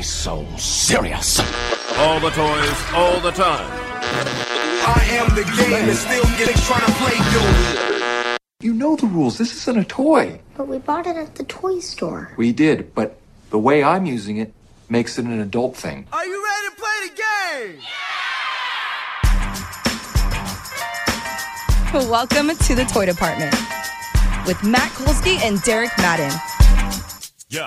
so serious. All the toys, all the time. I am the game and still getting trying to play you. You know the rules. This isn't a toy. But we bought it at the toy store. We did, but the way I'm using it makes it an adult thing. Are you ready to play the game? Welcome to the Toy Department with Matt Kolsky and Derek Madden. Yeah.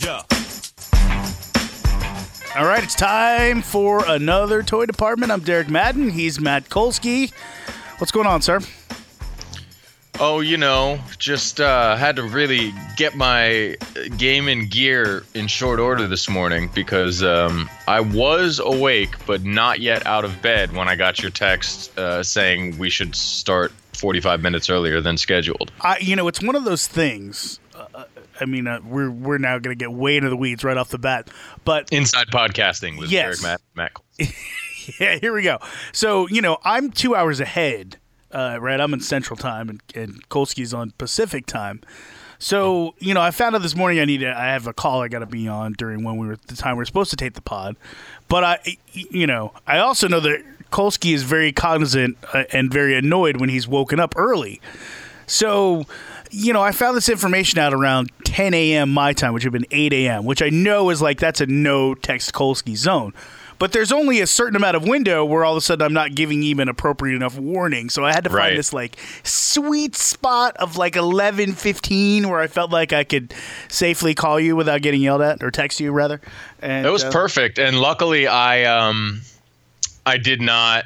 All right, it's time for another Toy Department. I'm Derek Madden. He's Matt Kolsky. What's going on, sir? Oh, just had to really get my game in gear in short order this morning because I was awake but not yet out of bed when I got your text saying we should start 45 minutes earlier than scheduled. It's one of those things. We're now going to get way into the weeds right off the bat. But Inside Podcasting with yes. Derek Matt. Yeah, here we go. So, I'm 2 hours ahead. Right, I'm in Central Time, and Kolsky's on Pacific Time. So, I found out this morning I have a call I got to be on during the time we were supposed to take the pod. But I also know that Kolsky is very cognizant and very annoyed when he's woken up early. So, I found this information out around 10 a.m. my time, which would have been 8 a.m., which I know is that's a no text Kolsky zone. But there's only a certain amount of window where all of a sudden I'm not giving even appropriate enough warning. So I had to find this sweet spot of 11:15 where I felt like I could safely call you without getting yelled at, or text you rather. And it was perfect, and luckily I did not.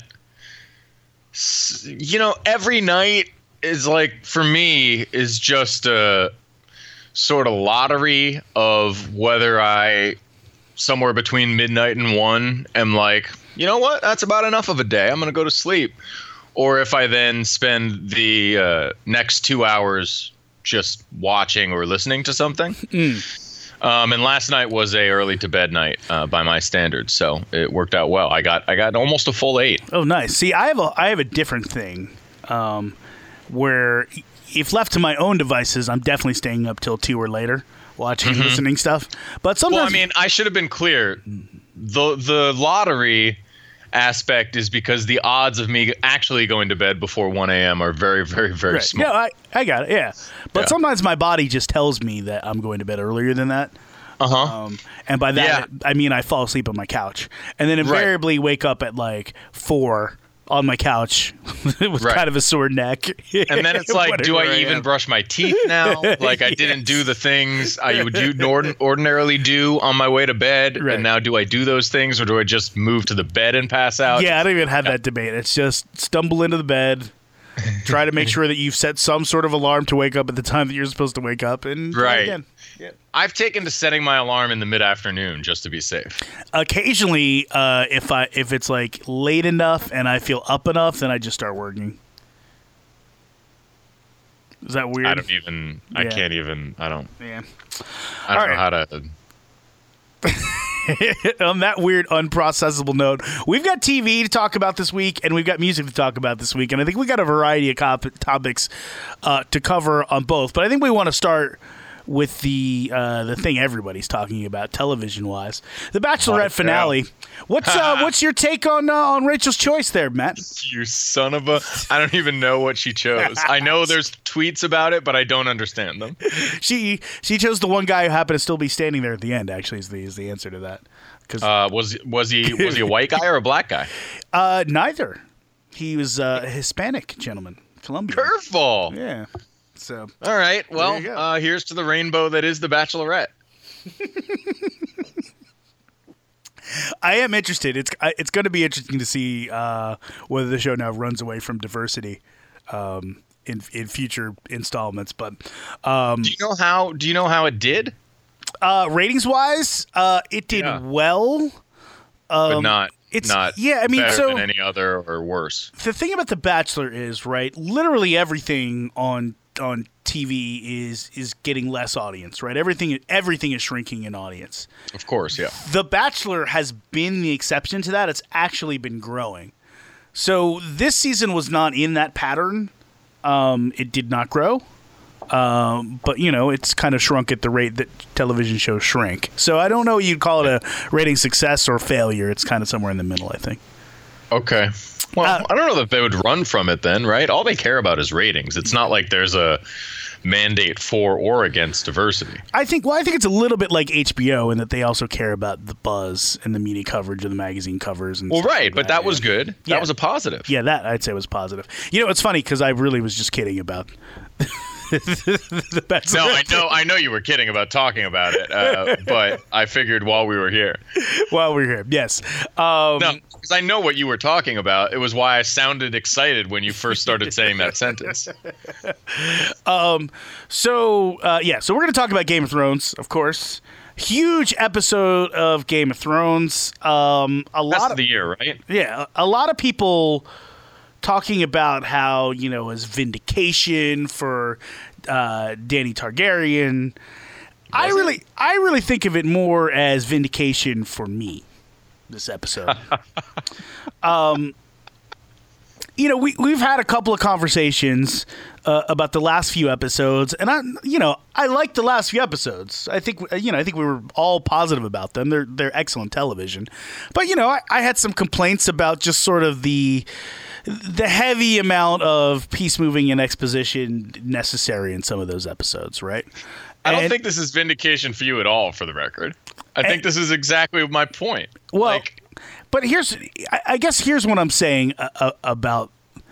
Every night is for me is just a sort of lottery of whether I, somewhere between midnight and 1, am you know what? That's about enough of a day. I'm going to go to sleep. Or if I then spend the next 2 hours just watching or listening to something. And last night was a early to bed night by my standards, so it worked out well. I got almost a full 8. Oh, nice. See, I have a different thing where if left to my own devices, I'm definitely staying up till 2 or later. Watching and listening stuff. But sometimes I should have been clear. The lottery aspect is because the odds of me actually going to bed before 1 a.m. are very, very, very small. Yeah, I got it, yeah. But sometimes my body just tells me that I'm going to bed earlier than that. And by that, I mean I fall asleep on my couch. And then invariably wake up at 4 on my couch with kind of a sore neck. And then it's do I even brush my teeth now? I didn't do the things I would ordinarily do on my way to bed. Right. And now do I do those things, or do I just move to the bed and pass out? Yeah, I don't even have that debate. It's just stumble into the bed, try to make sure that you've set some sort of alarm to wake up at the time that you're supposed to wake up, and try again. Yeah. I've taken to setting my alarm in the mid-afternoon just to be safe. Occasionally, if it's late enough and I feel up enough, then I just start working. Is that weird? I don't even. Yeah. I can't even. I don't. Yeah. I don't know how to. On that weird, unprocessable note, we've got TV to talk about this week, and we've got music to talk about this week, and I think we got a variety of topics to cover on both. But I think we want to start with the thing everybody's talking about television-wise, the Bachelorette finale. What's your take on Rachel's choice there, Matt? You son of a! I don't even know what she chose. I know there's tweets about it, but I don't understand them. She chose the one guy who happened to still be standing there at the end. Actually, is the answer to that. Was he a white guy or a black guy? Neither. He was a Hispanic gentleman, Colombian. Curveball. Yeah. So, all right. Well, here's to the rainbow that is the Bachelorette. I am interested. It's going to be interesting to see whether the show now runs away from diversity in future installments. But do you know how it did? Ratings wise, it did well, but not. Better than any other or worse. The thing about The Bachelor is, right, literally everything on TV is getting less audience, right? Everything is shrinking in audience. Of course, yeah. The Bachelor has been the exception to that. It's actually been growing. So this season was not in that pattern. It did not grow. But, it's kind of shrunk at the rate that television shows shrink. So I don't know you'd call it a rating success or failure. It's kind of somewhere in the middle, I think. Okay. Well, I don't know that they would run from it then, right? All they care about is ratings. It's not like there's a mandate for or against diversity. I think it's a little bit like HBO in that they also care about the buzz and the media coverage of the magazine covers. And right, like but that was good. Yeah. That was a positive. Yeah, that I'd say was positive. It's funny because I really was just kidding about the Bachelorette. No, I know you were kidding about talking about it, but I figured while we were here. Yes. No, because I know what you were talking about. It was why I sounded excited when you first started saying that sentence. So we're going to talk about Game of Thrones, of course. Huge episode of Game of Thrones. Best of the year, right? Yeah, a lot of people talking about how, as vindication for Dany Targaryen. I really think of it more as vindication for me, this episode. We've had a couple of conversations about the last few episodes, and I like the last few episodes. I think we were all positive about them. They're excellent television, but I had some complaints about just sort of the heavy amount of piece moving and exposition necessary in some of those episodes, right? I don't think this is vindication for you at all, for the record. I think this is exactly my point. Well, but I guess here's what I'm saying about,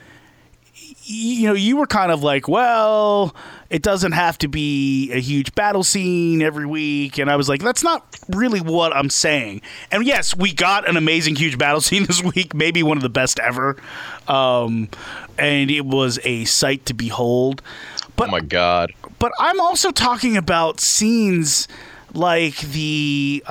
you were kind of like, well, it doesn't have to be a huge battle scene every week. And I was like, that's not really what I'm saying. And yes, we got an amazing huge battle scene this week, maybe one of the best ever. And it was a sight to behold. But, oh my God. But I'm also talking about scenes like the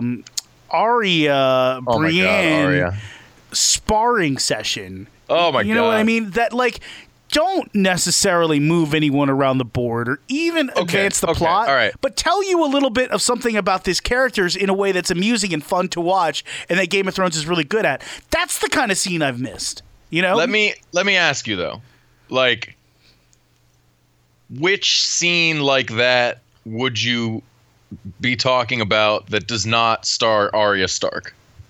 Arya Brienne sparring session. Oh my God. You know what I mean? That don't necessarily move anyone around the board or even advance the plot, all right, but tell you a little bit of something about these characters in a way that's amusing and fun to watch and that Game of Thrones is really good at. That's the kind of scene I've missed. Let me ask you though, which scene like that would you be talking about that does not star Arya Stark?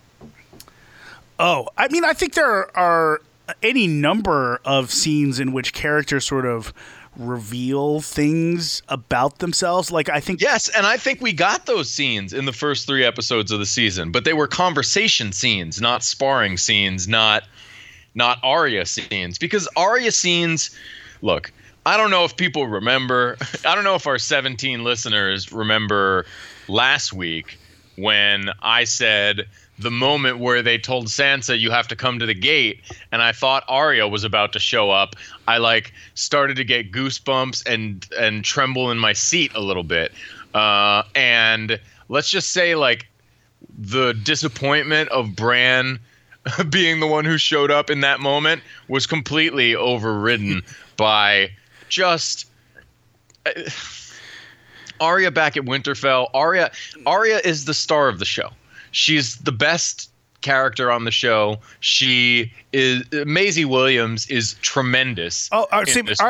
Oh, I mean, I think there are any number of scenes in which characters sort of reveal things about themselves. Yes, and I think we got those scenes in the first 3 episodes of the season, but they were conversation scenes, not sparring scenes, not Arya scenes. Because Arya scenes, look, I don't know if people remember. I don't know if our 17 listeners remember last week when I said the moment where they told Sansa, you have to come to the gate, and I thought Arya was about to show up. I started to get goosebumps and tremble in my seat a little bit. And let's just say the disappointment of Bran being the one who showed up in that moment was completely overridden by just Arya back at Winterfell. Arya is the star of the show. She's the best character on the show. Maisie Williams is tremendous. Oh, all right.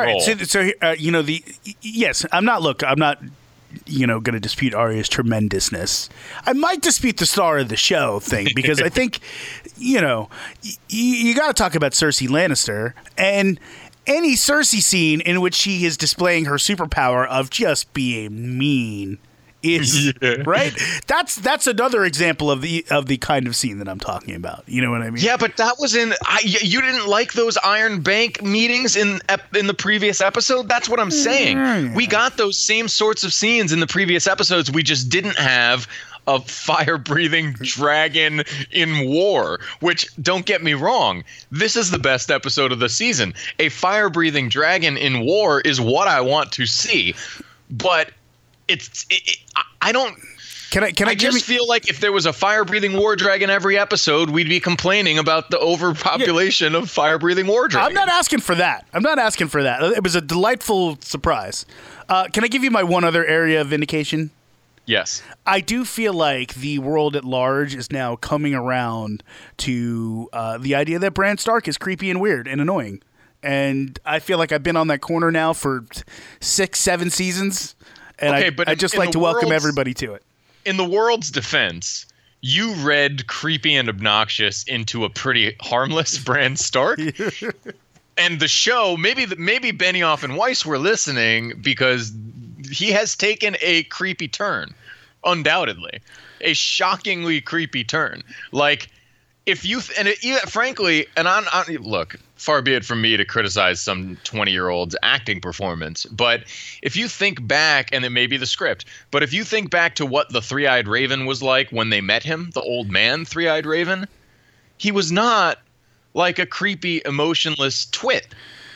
Yes, I'm not going to dispute Arya's tremendousness. I might dispute the star of the show thing because I think, you got to talk about Cersei Lannister and any Cersei scene in which she is displaying her superpower of just being mean is right. That's another example of the kind of scene that I'm talking about. You know what I mean? Yeah, but that was you didn't like those Iron Bank meetings in the previous episode. That's what I'm saying. We got those same sorts of scenes in the previous episodes. We just didn't have a fire-breathing dragon in war, which, don't get me wrong, this is the best episode of the season. A fire-breathing dragon in war is what I want to see, but I don't. I just feel like if there was a fire-breathing war dragon every episode, we'd be complaining about the overpopulation of fire-breathing war dragons. I'm not asking for that. It was a delightful surprise. Can I give you my one other area of vindication? Yes. I do feel like the world at large is now coming around to the idea that Bran Stark is creepy and weird and annoying. and I feel like I've been on that corner now for 6-7 seasons, and Okay, but I in- just in like the to welcome world's- everybody to it. In the world's defense, you read creepy and obnoxious into a pretty harmless Bran Stark. And the show, maybe Benioff and Weiss were listening because he has taken a creepy turn, undoubtedly, a shockingly creepy turn. Like, if you frankly, and look, far be it from me to criticize some 20-year-old's acting performance, but if you think back, and it may be the script, but if you think back to what the Three-Eyed Raven was like when they met him, the old man Three-Eyed Raven, he was not like a creepy, emotionless twit.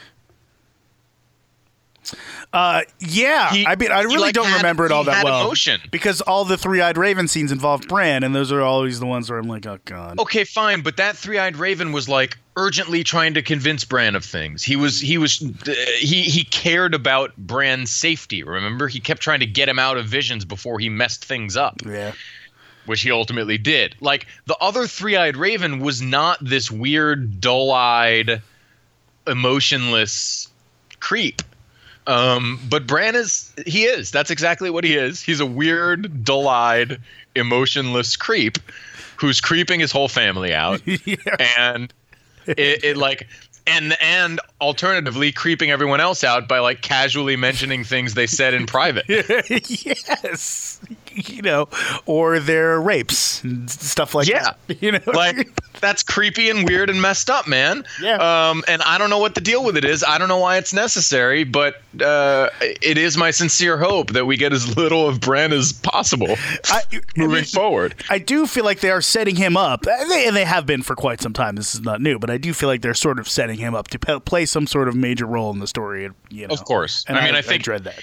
Yeah, I mean, I really don't remember it all that well. Emotion. Because all the Three-Eyed Raven scenes involved Bran, and those are always the ones where I'm like, oh god. Okay, fine, but that Three-Eyed Raven was like urgently trying to convince Bran of things. He cared about Bran's safety. Remember, he kept trying to get him out of visions before he messed things up. Yeah. Which he ultimately did. Like, the other Three-Eyed Raven was not this weird, dull-eyed, emotionless creep. But Bran is. That's exactly what he is. He's a weird, dull-eyed, emotionless creep who's creeping his whole family out. Yeah. And it like... And alternatively, creeping everyone else out by like casually mentioning things they said in private. Yes, or their rapes and stuff like that. Like that's creepy and weird and messed up, man. Yeah. And I don't know what the deal with it is. I don't know why it's necessary, but it is my sincere hope that we get as little of Bran as possible moving forward. I do feel like they are setting him up, and they have been for quite some time. This is not new, but I do feel like they're sort of setting him up to play some sort of major role in the story. Of course. And I think I dread that.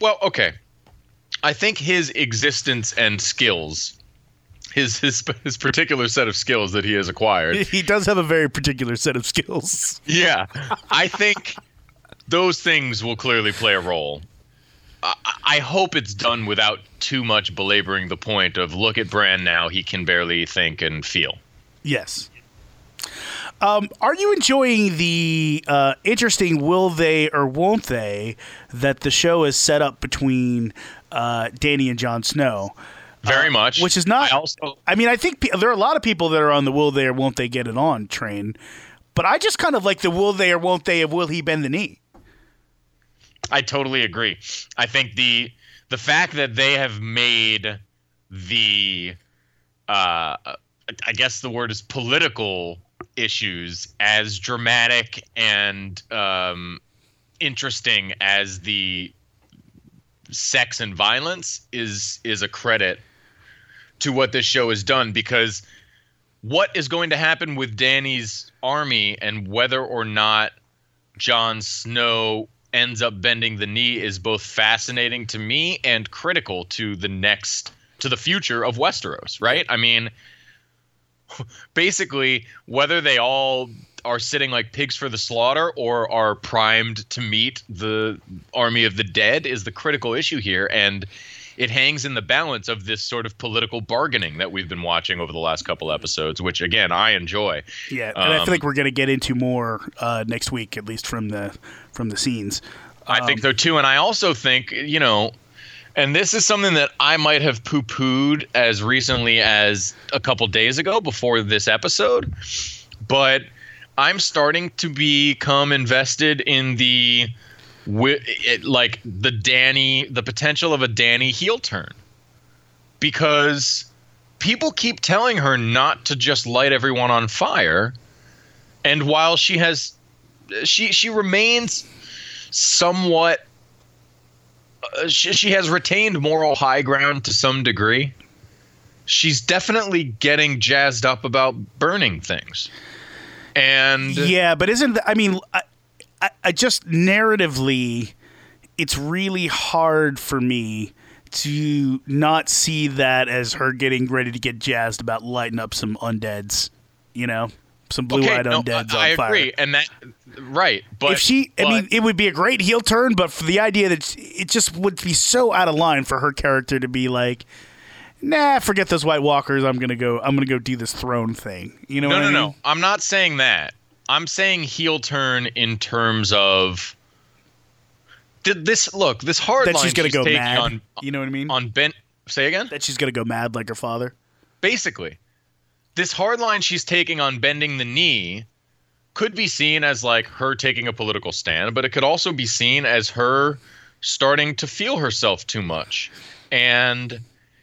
I think his existence and skills, his particular set of skills that he has acquired. He does have a very particular set of skills. Yeah, I think those things will clearly play a role. I hope it's done without too much belaboring the point of look at Bran now, he can barely think and feel. Yes. Are you enjoying the interesting will they or won't they that the show has set up between Dany and Jon Snow? Very much. Which is not... I think there are a lot of people that are on the will they or won't they get it on train, but I just kind of like the will they or won't they of will he bend the knee? I totally agree. I think the fact that they have made the... I guess the word is political issues as dramatic and interesting as the sex and violence is a credit to what this show has done, because what is going to happen with Dany's army and whether or not Jon Snow ends up bending the knee is both fascinating to me and critical to the future of Westeros, right? I mean, basically, whether they all are sitting like pigs for the slaughter or are primed to meet the army of the dead is the critical issue here, and it hangs in the balance of this sort of political bargaining that we've been watching over the last couple episodes, which again I enjoy. Yeah, and I feel like we're going to get into more next week, at least from the scenes. I think so too, and I also think and this is something that I might have poo-pooed as recently as a couple days ago before this episode, but I'm starting to become invested in the potential of a Dany heel turn, because people keep telling her not to just light everyone on fire, and while she remains somewhat. She has retained moral high ground to some degree. She's definitely getting jazzed up about burning things. And yeah, but I just narratively, it's really hard for me to not see that as her getting ready to get jazzed about lighting up some undeads, some blue-eyed undeads on fire. I agree, and that right. But it would be a great heel turn, but for the idea that it just would be so out of line for her character to be like, nah, forget those White Walkers. I'm gonna go do this throne thing. You know? No. I'm not saying that. I'm saying heel turn in terms of this hard That line she's gonna go taking mad. on, You know what I mean? on Ben. Say again? That she's gonna go mad like her father. Basically, this hard line she's taking on bending the knee could be seen as like her taking a political stand, but it could also be seen as her starting to feel herself too much. And,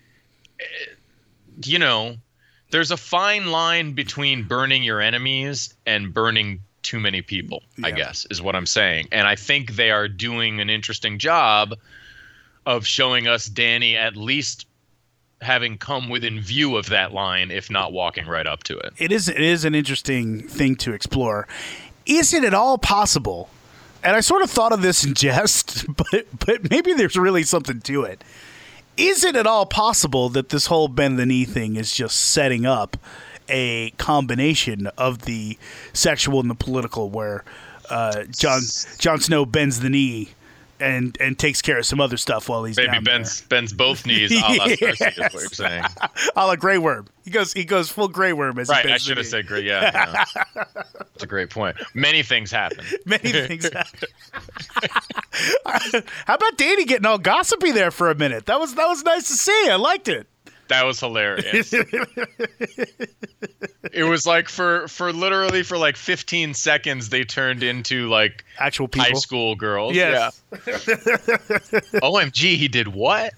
you know, there's a fine line between burning your enemies and burning too many people, I guess, is what I'm saying. And I think they are doing an interesting job of showing us Danny at least having come within view of that line, if not walking right up to it. It is an interesting thing to explore. Is it at all possible? And I sort of thought of this in jest, but maybe there's really something to it. Is it at all possible that this whole bend the knee thing is just setting up a combination of the sexual and the political, where Jon Snow bends the knee and takes care of some other stuff while he's maybe down bends both knees, a la Cersei, is what you're saying. a la Grey Worm. He goes full Grey Worm as right. he I bends should the have knee. said Grey. Yeah, that's a great point. Many things happen. Many things happen. How about Danny getting all gossipy there for a minute? That was nice to see. I liked it. That was hilarious. It was like for literally for like 15 seconds they turned into like Actual people. high school girls. Yes. Yeah. OMG, he did what?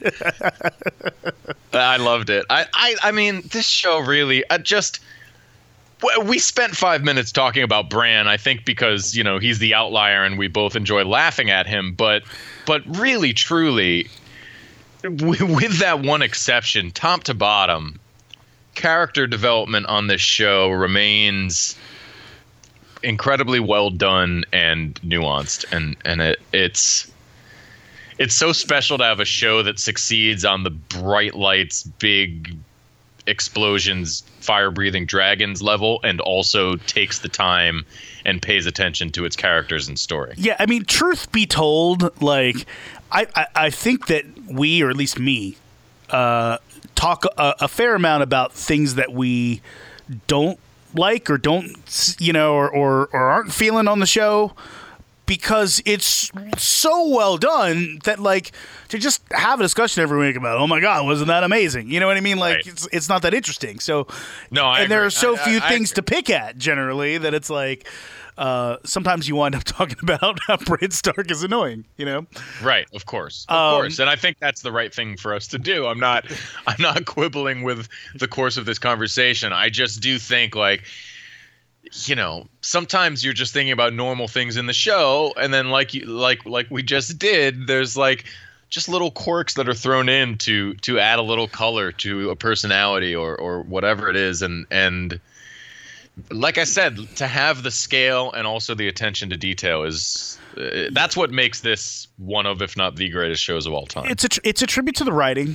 I loved it. I mean, this show really we spent 5 minutes talking about Bran, I think because, you know, he's the outlier and we both enjoy laughing at him, but really truly with that one exception, top to bottom, character development on this show remains incredibly well done and nuanced, and it's so special to have a show that succeeds on the bright lights, big explosions, fire-breathing dragons level, and also takes the time and pays attention to its characters and story. Yeah, I mean, truth be told, like I think that we, or at least me, talk a fair amount about things that we don't like or don't, you know, or aren't feeling on the show, because it's so well done that, like, to just have a discussion every week about, oh my God, wasn't that amazing? You know what I mean? Like, right. it's not that interesting. So, no, I and there agree. are so few I things agree. to pick at generally that it's like, sometimes you wind up talking about how Bran Stark is annoying, you know? Right, of course, and I think that's the right thing for us to do. I'm not quibbling with the course of this conversation. I just do think, like, you know, sometimes you're just thinking about normal things in the show, and then like we just did, there's like just little quirks that are thrown in to add a little color to a personality or whatever it is, and like I said, to have the scale and also the attention to detail is that's what makes this one of, if not the greatest shows of all time. It's a tribute to the writing.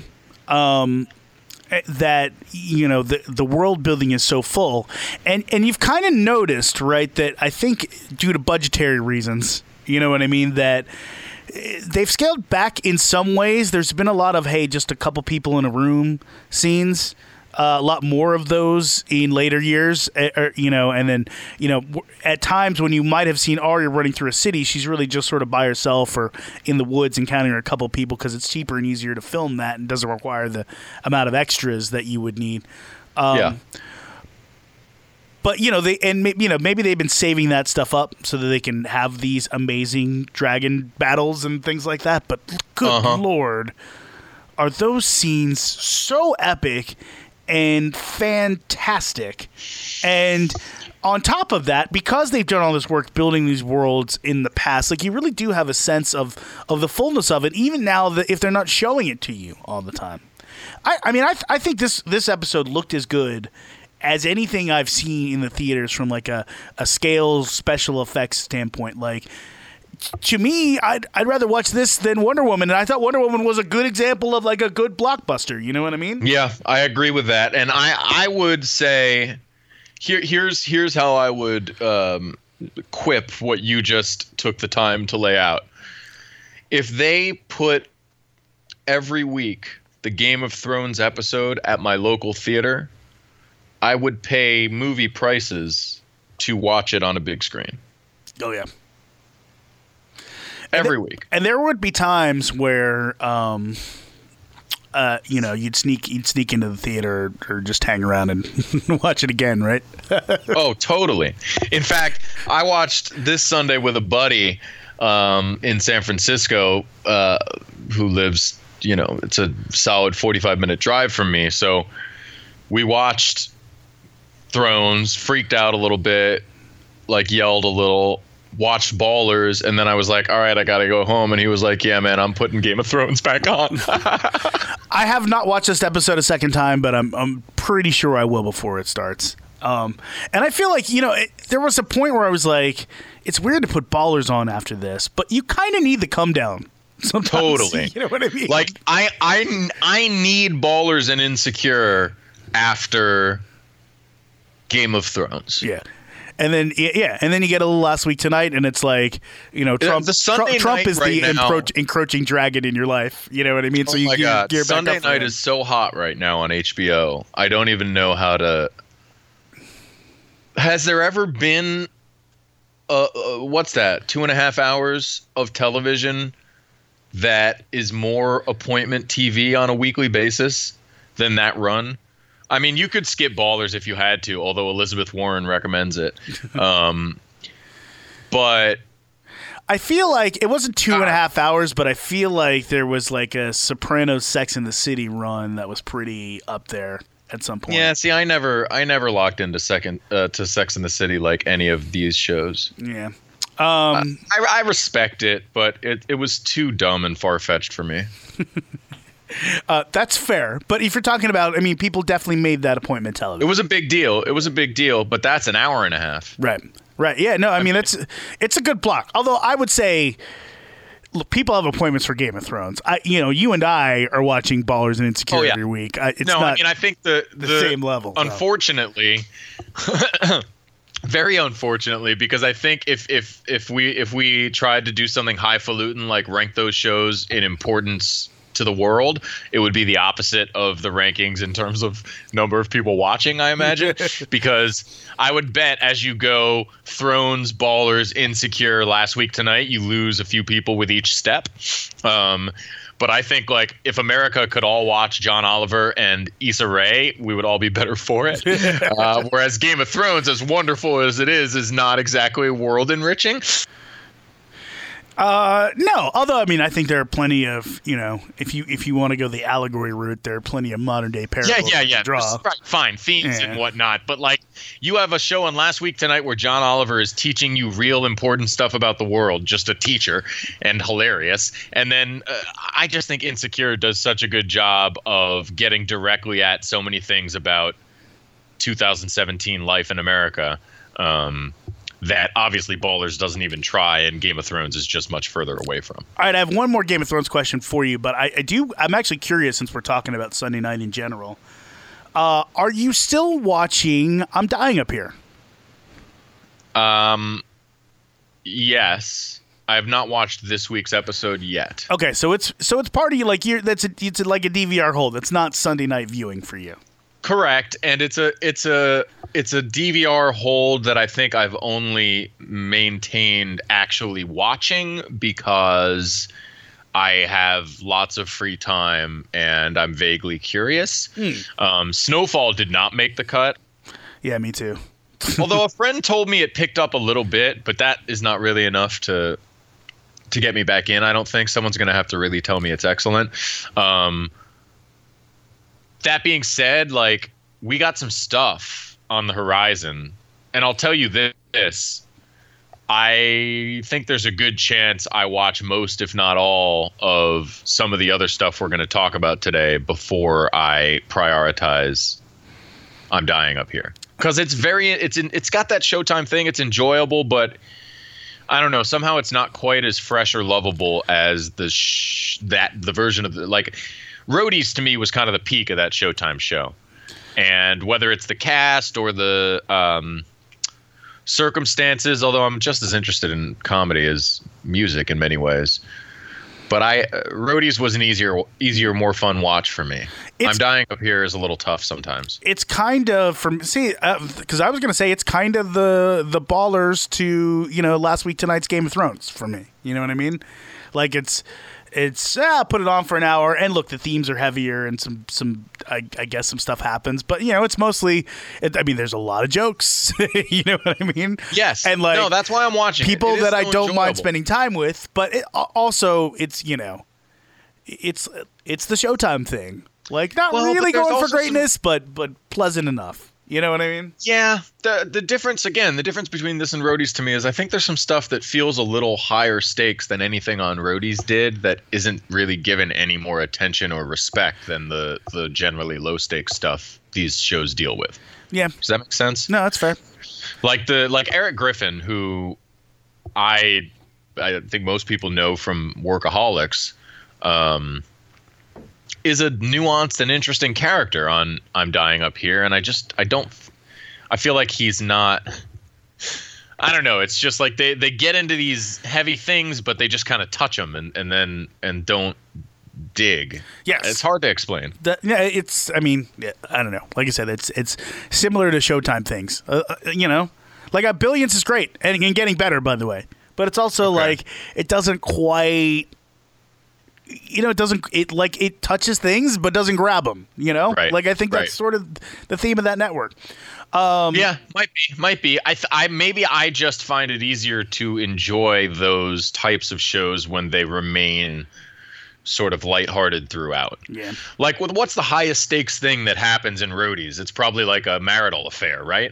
That, you know, the world building is so full, and you've kind of noticed, right, that I think due to budgetary reasons, you know what I mean, that they've scaled back in some ways. There's been a lot of, hey, just a couple people in a room scenes. A lot more of those in later years, you know, and then, you know, at times when you might have seen Arya running through a city, she's really just sort of by herself or in the woods encountering a couple people because it's cheaper and easier to film that and doesn't require the amount of extras that you would need. Yeah. But, you know, maybe they've been saving that stuff up so that they can have these amazing dragon battles and things like that. But good Lord, are those scenes so epic and fantastic. And on top of that, because they've done all this work building these worlds in the past, like, you really do have a sense of the fullness of it, even now that if they're not showing it to you all the time. I think this episode looked as good as anything I've seen in the theaters from like a scale special effects standpoint. Like, to me, I'd rather watch this than Wonder Woman, and I thought Wonder Woman was a good example of like a good blockbuster. You know what I mean? Yeah, I agree with that, and I would say here's how I would quip what you just took the time to lay out. If they put every week the Game of Thrones episode at my local theater, I would pay movie prices to watch it on a big screen. Oh yeah. Every week. And there would be times where, you'd sneak into the theater or just hang around and watch it again, right? Oh, totally. In fact, I watched this Sunday with a buddy in San Francisco who lives, it's a solid 45-minute drive from me. So we watched Thrones, freaked out a little bit, yelled a little, watched Ballers, and then I was like, all right, I gotta go home. And he was like, yeah, man, I'm putting Game of Thrones back on. I have not watched this episode a second time, but I'm pretty sure I will before it starts. And I feel like, there was a point where I was like, it's weird to put Ballers on after this, but you kind of need the come down sometimes. Totally. You know what I mean? I need Ballers and Insecure after Game of Thrones. Yeah. And then you get a little Last Week Tonight, and it's like, Trump is the encroaching dragon in your life. You know what I mean? So my God. Gear back Sunday up night is so hot right now on HBO. I don't even know how to. Has there ever been what's that? 2.5 hours of television that is more appointment TV on a weekly basis than that run? I mean, you could skip Ballers if you had to, although Elizabeth Warren recommends it. But I feel like it wasn't 2.5 hours, but I feel like there was a Sopranos Sex and the City run that was pretty up there at some point. Yeah, see, I never locked into Sex and the City like any of these shows. Yeah. I respect it, but it was too dumb and far-fetched for me. That's fair, but if you're talking about, people definitely made that appointment television. It was a big deal, but that's an hour and a half. Right. Yeah, no, it's a good block. Although I would say, look, people have appointments for Game of Thrones. You and I are watching Ballers and Insecure every week. I think the same level. Unfortunately, very unfortunately, because I think if we tried to do something highfalutin like rank those shows in importance to the world, it would be the opposite of the rankings in terms of number of people watching, I imagine. Because I would bet as you go Thrones, Ballers, Insecure, Last Week Tonight, you lose a few people with each step. But I think if America could all watch John Oliver and Issa Rae, we would all be better for it. Whereas Game of Thrones, as wonderful as it is not exactly world enriching. No, although I think there are plenty of if you want to go the allegory route, there are plenty of modern day parables to draw. Right, fine, themes and whatnot, but you have a show on Last Week Tonight where John Oliver is teaching you real important stuff about the world, just a teacher, and hilarious. And then I just think Insecure does such a good job of getting directly at so many things about 2017 life in America. That obviously Ballers doesn't even try, and Game of Thrones is just much further away from. All right, I have one more Game of Thrones question for you, but I'm actually curious since we're talking about Sunday night in general. Are you still watching I'm Dying Up Here? Yes. I have not watched this week's episode yet. Okay, so it's part of you it's like a DVR hold. It's not Sunday night viewing for you. Correct, and it's a DVR hold that I think I've only maintained actually watching because I have lots of free time and I'm vaguely curious. Snowfall did not make the cut. Yeah, me too. Although a friend told me it picked up a little bit, but that is not really enough to get me back in. I don't think someone's going to have to really tell me it's excellent. That being said, we got some stuff on the horizon, and I'll tell you this. I think there's a good chance I watch most, if not all, of some of the other stuff we're going to talk about today before I prioritize I'm Dying Up Here. Because it's got that Showtime thing. It's enjoyable, but I don't know. Somehow it's not quite as fresh or lovable as the version of Roadies to me was kind of the peak of that Showtime show. And whether it's the cast or the circumstances, although I'm just as interested in comedy as music in many ways, But Roadies was an easier, more fun watch for me. I'm Dying Up Here is a little tough sometimes. It's kind of because I was going to say it's kind of the Ballers to last week tonight's Game of Thrones for me. You know what I mean? Like it's put it on for an hour and look, the themes are heavier and some I guess some stuff happens, but it's mostly. There's a lot of jokes. You know what I mean? Yes. And no, that's why I'm watching people it. It that I so don't enjoyable. mind spending time with, but also it's it's the Showtime thing. Like not really going for greatness, but pleasant enough. You know what I mean? Yeah. The difference between this and Roadies to me is I think there's some stuff that feels a little higher stakes than anything on Roadies did that isn't really given any more attention or respect than the generally low stakes stuff these shows deal with. Yeah. Does that make sense? No, that's fair. Like Eric Griffin, who I think most people know from Workaholics, is a nuanced and interesting character on I'm Dying Up Here, and I feel like he's not. I don't know. It's just like they get into these heavy things, but they just kind of touch them and don't dig. Yes, it's hard to explain. I don't know. Like I said, it's similar to Showtime things. Like Billions is great and getting better, by the way. But it's also like it doesn't quite. It touches things but doesn't grab them. Right. Like I think that's sort of the theme of that network. Yeah, might be. Maybe I just find it easier to enjoy those types of shows when they remain sort of lighthearted throughout. Yeah. Like what's the highest stakes thing that happens in Roadies? It's probably like a marital affair, right?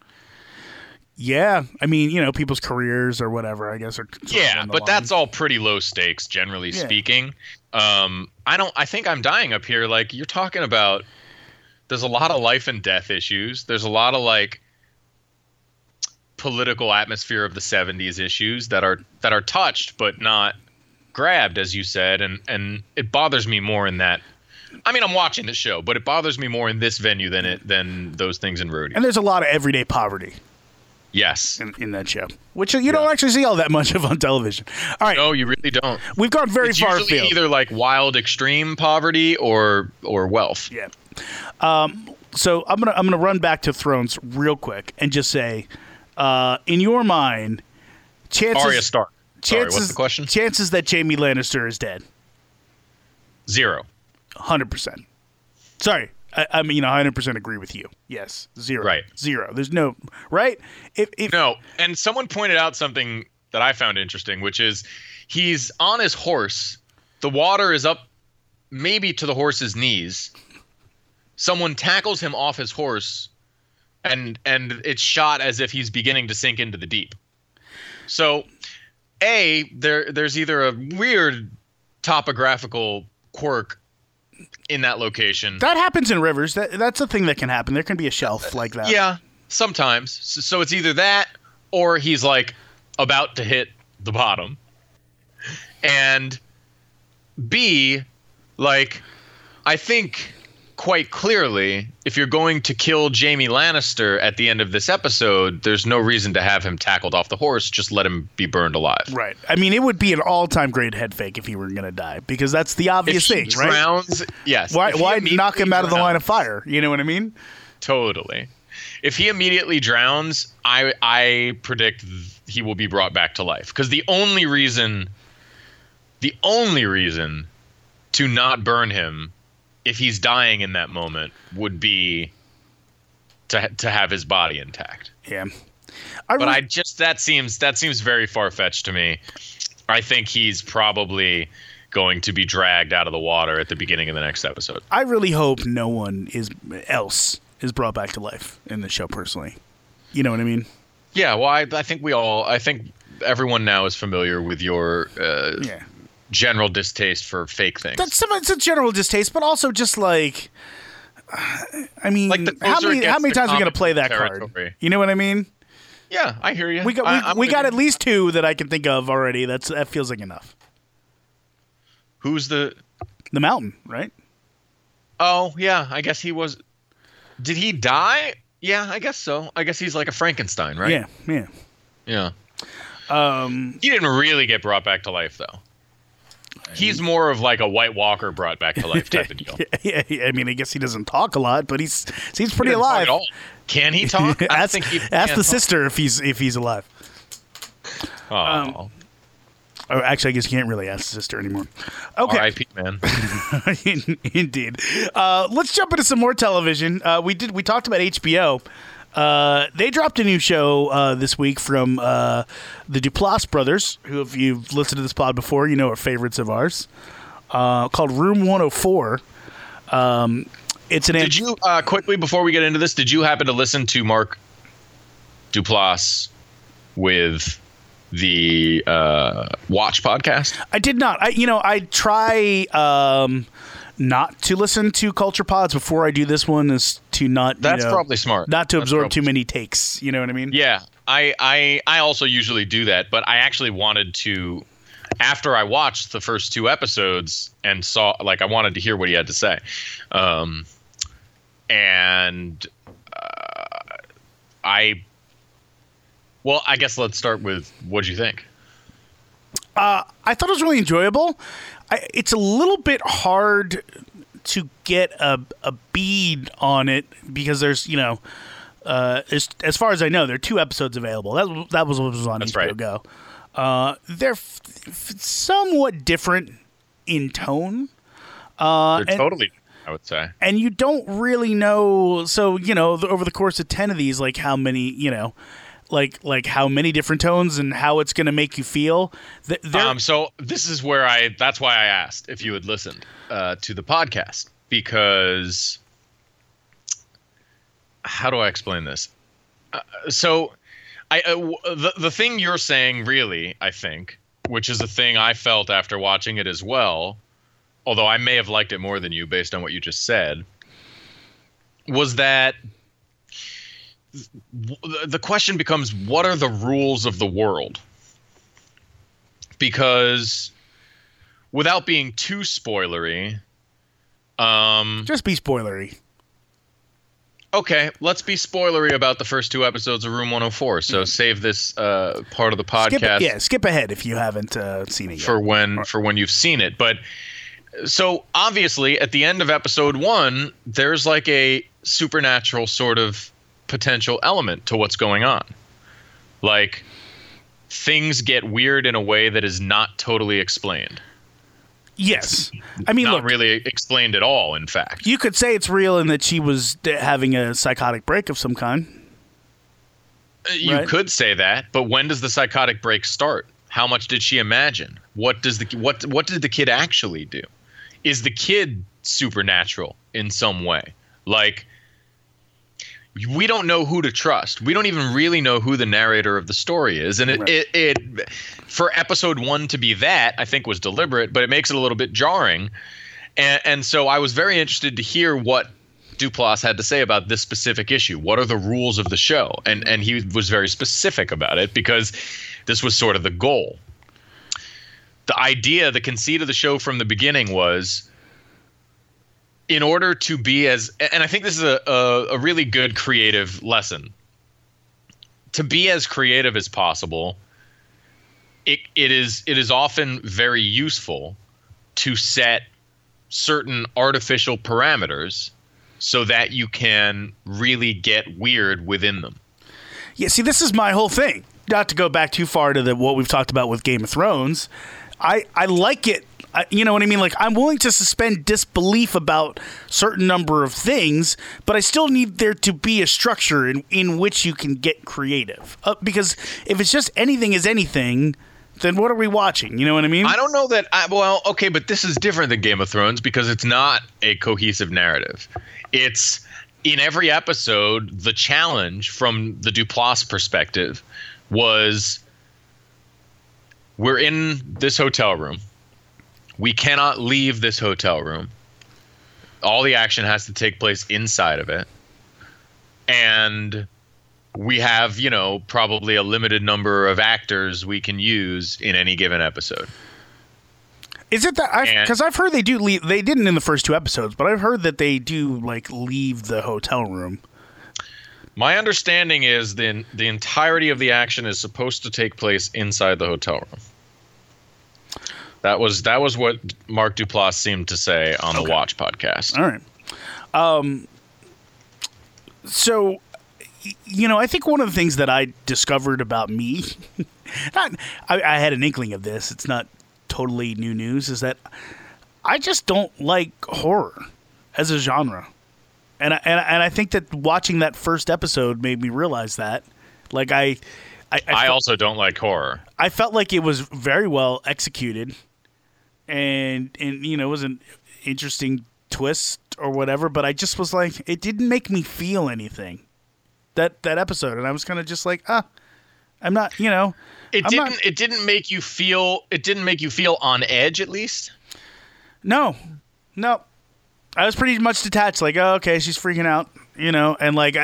Yeah, people's careers or whatever, I guess. But that's all pretty low stakes, generally speaking. I think I'm Dying Up Here. Like you're talking about, there's a lot of life and death issues. There's a lot of like political atmosphere of the 70s issues that are touched but not grabbed, as you said, and it bothers me more in that. I'm watching the show, but it bothers me more in this venue than those things in Roadies. And there's a lot of everyday poverty. Yes. In that show, which you don't actually see all that much of on television. All right. No, you really don't. We've gone very far afield. It's usually either like wild extreme poverty or wealth. Yeah. So I'm gonna run back to Thrones real quick and just say, in your mind, chances. Arya Stark. Sorry, what's the question? Chances that Jaime Lannister is dead. 0. 100%. Sorry. I 100% agree with you. Yes, 0. Right. 0. There's no right. No, and someone pointed out something that I found interesting, which is he's on his horse. The water is up, maybe to the horse's knees. Someone tackles him off his horse, and it's shot as if he's beginning to sink into the deep. So, there's either a weird topographical quirk in that location. That happens in rivers. That's a thing that can happen. There can be a shelf like that. Yeah, sometimes. So it's either that or he's like about to hit the bottom. And B, like, I think quite clearly, if you're going to kill Jaime Lannister at the end of this episode, there's no reason to have him tackled off the horse. Just let him be burned alive. Right. It would be an all-time great head fake if he were going to die, because that's the obvious thing, right? Drowns, yes. Why knock him out of the line of fire? You know what I mean? Totally. If he immediately drowns, I predict he will be brought back to life. Because the only reason to not burn him, if he's dying in that moment, would be to have his body intact. Yeah. That seems very far-fetched to me. I think he's probably going to be dragged out of the water at the beginning of the next episode. I really hope no one else is brought back to life in the show, personally. You know what I mean? Yeah, well, I think everyone now is familiar with your general distaste for fake things. It's a general distaste, but also just like, how many times are we going to play that card? You know what I mean? Yeah, I hear you. We got at least 2 that I can think of already. That feels like enough. Who's the Mountain, right? Oh yeah, I guess he was. Did he die? Yeah, I guess so. I guess he's like a Frankenstein, right? Yeah. He didn't really get brought back to life though. He's more of like a White Walker brought back to life type of deal. Yeah, I mean, I guess he doesn't talk a lot, but he seems pretty He doesn't talk alive. at all. Can he talk? I don't think he ask can the talk. sister if he's alive. Oh, Or actually, I guess you can't really ask the sister anymore. Okay. R.I.P. man. Indeed. Let's jump into some more television. We talked about HBO. They dropped a new show this week from the Duplass brothers, who, if you've listened to this pod before, you know are favorites of ours, called Room 104. It's an. Did you quickly before we get into this? Did you happen to listen to Mark Duplass with the Watch podcast? I did not. I try not to listen to culture pods before I do this one, is to not. That's probably smart. Not to That's absorb probably too many takes. You know what I mean? Yeah, I also usually do that, but I actually wanted to, after I watched the first 2 episodes and saw, like, I wanted to hear what he had to say, I guess let's start with what'd you think? I thought it was really enjoyable. It's a little bit hard to get a bead on it because there's, as far as I know, there are 2 episodes available. That was what was on That's HBO right. Go. They're somewhat different in tone. They're totally, I would say. And you don't really know. So, over the course of 10 of these, like how many, like how many different tones and how it's going to make you feel. So this is where that's why I asked if you had listened to the podcast, because how do I explain this? The thing you're saying, really, I think, which is a thing I felt after watching it as well, although I may have liked it more than you based on what you just said, was that the question becomes, what are the rules of the world? Because without being too spoilery, just be spoilery. Okay, let's be spoilery about the first 2 episodes of Room 104. So save this part of the podcast. Skip ahead if you haven't seen it yet. For when you've seen it. But so obviously at the end of episode 1, there's like a supernatural sort of potential element to what's going on. Like, things get weird in a way that is not totally explained. Yes. I mean, not look, really explained at all, in fact. you could say it's real in that she was having a psychotic break of some kind. You Right. could say that, but when does the psychotic break start? How much did she imagine? What did the kid actually do? Is the kid supernatural in some way? Like, we don't know who to trust. We don't even really know who the narrator of the story is. And it for episode 1 to be that, I think was deliberate, but it makes it a little bit jarring. And so I was very interested to hear what Duplass had to say about this specific issue. What are the rules of the show? And he was very specific about it because this was sort of the goal. The idea, the conceit of the show from the beginning was, in order to be and I think this is a really good creative lesson, to be as creative as possible, it is often very useful to set certain artificial parameters so that you can really get weird within them. Yeah, see, this is my whole thing. Not to go back too far to what we've talked about with Game of Thrones. I like it. You know what I mean? Like, I'm willing to suspend disbelief about certain number of things, but I still need there to be a structure in which you can get creative. Because if it's just anything is anything, then what are we watching? You know what I mean? I don't know that. Okay, but this is different than Game of Thrones because it's not a cohesive narrative. It's, in every episode, the challenge from the Duplass perspective was, we're in this hotel room. We cannot leave this hotel room. All the action has to take place inside of it. And we have, probably a limited number of actors we can use in any given episode. Is it that? Because I've heard they do leave. They didn't in the first 2 episodes, but I've heard that they do leave the hotel room. My understanding is the entirety of the action is supposed to take place inside the hotel room. That was what Mark Duplass seemed to say on the Watch podcast. All right. So, I think one of the things that I discovered about me, I had an inkling of this, it's not totally new news, is that I just don't like horror as a genre. And I think that watching that first episode made me realize that. Like, I also don't like horror. I felt like it was very well executed. And it was an interesting twist or whatever, but I just was like, it didn't make me feel anything. That episode, and I was kind of just like, I'm not, It didn't make you feel on edge, at least. No. I was pretty much detached. Like, oh, okay, she's freaking out, and like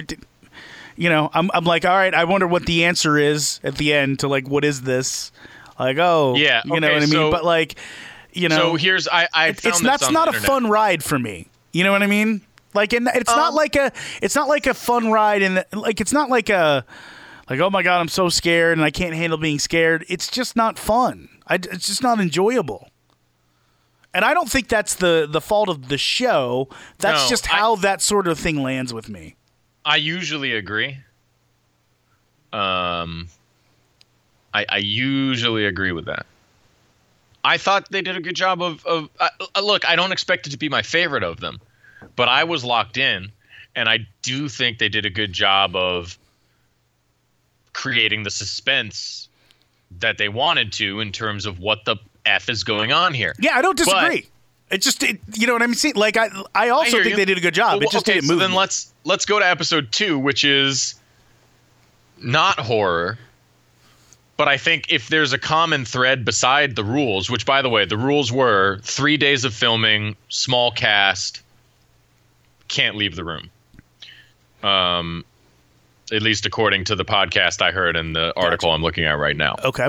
I'm like, all right, I wonder what the answer is at the end to like, what is this? Like, oh, yeah, you know what I mean? But like, so here's that's not a fun ride for me. You know what I mean? Like, and it's not like a fun ride, and like it's not like oh my god, I'm so scared and I can't handle being scared. It's just not fun. It's just not enjoyable. And I don't think that's the fault of the show. That's just how that sort of thing lands with me. I usually agree. I usually agree with that. I thought they did a good job of look, I don't expect it to be my favorite of them, but I was locked in, and I do think they did a good job of creating the suspense that they wanted to in terms of what the F is going on here. Yeah, I don't disagree. But you know what I'm saying? Like, I also think they did a good job. Well, it just didn't move. So then let's go to episode 2, which is not horror. But I think if there's a common thread beside the rules, which, by the way, the rules were 3 days of filming, small cast, can't leave the room. At least according to the podcast I heard in the article I'm looking at right now. Okay.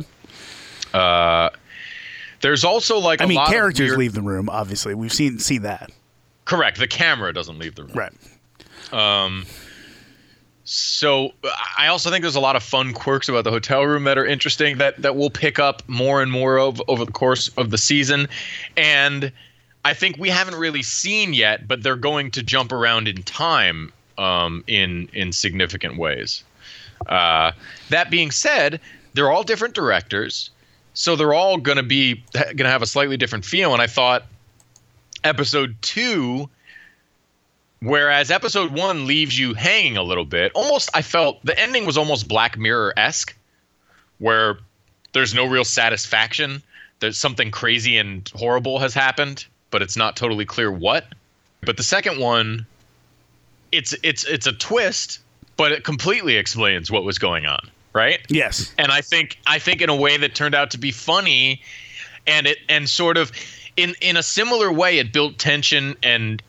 There's also like characters leave the room. Obviously, we've seen that. Correct. The camera doesn't leave the room. Right. So I also think there's a lot of fun quirks about the hotel room that are interesting that we'll pick up more and more of over the course of the season. And I think we haven't really seen yet, but they're going to jump around in time in significant ways. That being said, they're all different directors. So they're all going to have a slightly different feel. And I thought episode 2, whereas episode 1 leaves you hanging a little bit, I felt the ending was almost Black Mirror-esque, where there's no real satisfaction. There's something crazy and horrible has happened, but it's not totally clear what. But the second one, it's a twist, but it completely explains what was going on. Right? Yes. And I think in a way that turned out to be funny, and sort of in a similar way, it built tension and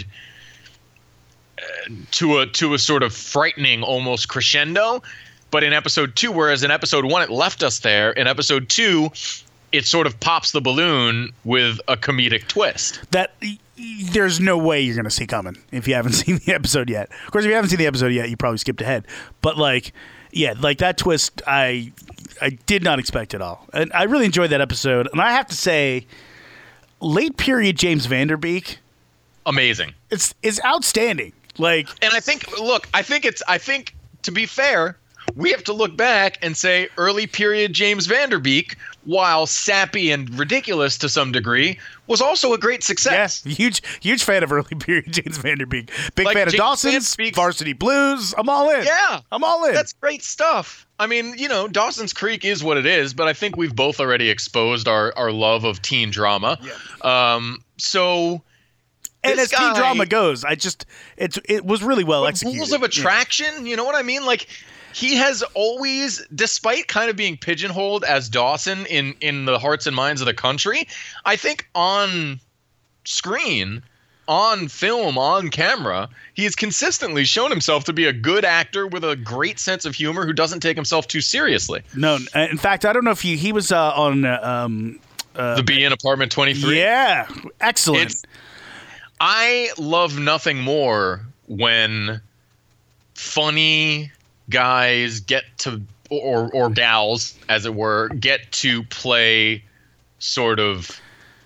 to a sort of frightening almost crescendo. But in episode 2, whereas in episode 1 it left us there, in episode 2 it sort of pops the balloon with a comedic twist that there's no way you're going to see coming if you haven't seen the episode yet. Of course, if you haven't seen the episode yet, you probably skipped ahead. But like. Yeah, like that twist, I did not expect at all. And I really enjoyed that episode. And I have to say, late period James Van Der Beek, amazing. It's outstanding. Like, and I think to be fair, we have to look back and say early period James Van Der Beek, while sappy and ridiculous to some degree, was also a great success. Yeah, huge fan of early period James Van Der Beek. Big fan of Dawson's, Varsity Blues. I'm all in. Yeah. I'm all in. That's great stuff. I mean, Dawson's Creek is what it is, but I think we've both already exposed our love of teen drama. Yeah. So... And as teen drama goes, it was really well executed. Rules of attraction, you know what I mean? Like, he has always, despite kind of being pigeonholed as Dawson in the hearts and minds of the country, I think on screen, on film, on camera, he has consistently shown himself to be a good actor with a great sense of humor who doesn't take himself too seriously. No, in fact, I don't know if he was on The Bee in Apartment 23. Yeah, excellent. I love nothing more when funny guys get to, or gals, as it were, get to play sort of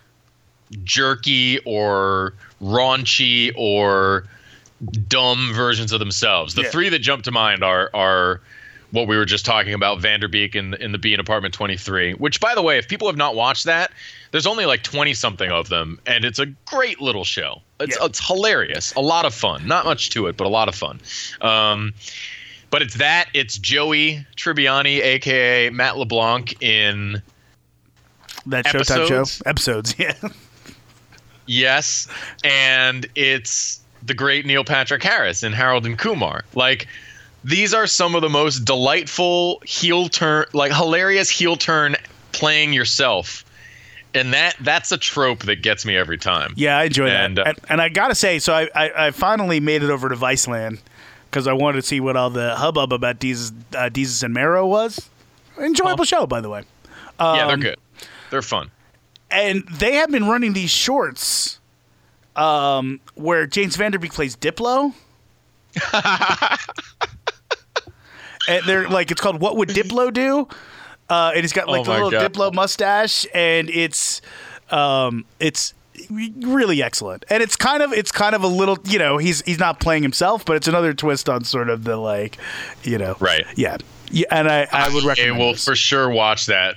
jerky or raunchy or dumb versions of themselves. The three that jump to mind are what we were just talking about, Vanderbeek in the Bee in Apartment 23, which, by the way, if people have not watched that, there's only like 20-something of them, and it's a great little show. It's hilarious. A lot of fun. Not much to it, but a lot of fun. But it's Joey Tribbiani, a.k.a. Matt LeBlanc, in that Showtime show. Episodes, yeah. Yes, and it's the great Neil Patrick Harris in Harold and Kumar. Like, these are some of the most delightful heel turn, like hilarious heel turn playing yourself. And that's a trope that gets me every time. Yeah, I enjoy that. And I got to say, so I finally made it over to Viceland because I wanted to see what all the hubbub about Deezus and Mero was. Enjoyable show, by the way. Yeah, they're good. They're fun. And they have been running these shorts where James Vanderbeek plays Diplo. And they're like, it's called What Would Diplo Do? And he's got like the little Diplo mustache, and it's really excellent. And it's kind of a little, he's not playing himself, but it's another twist on sort of the like, right. Yeah. Yeah, and I would recommend. I will for sure watch that.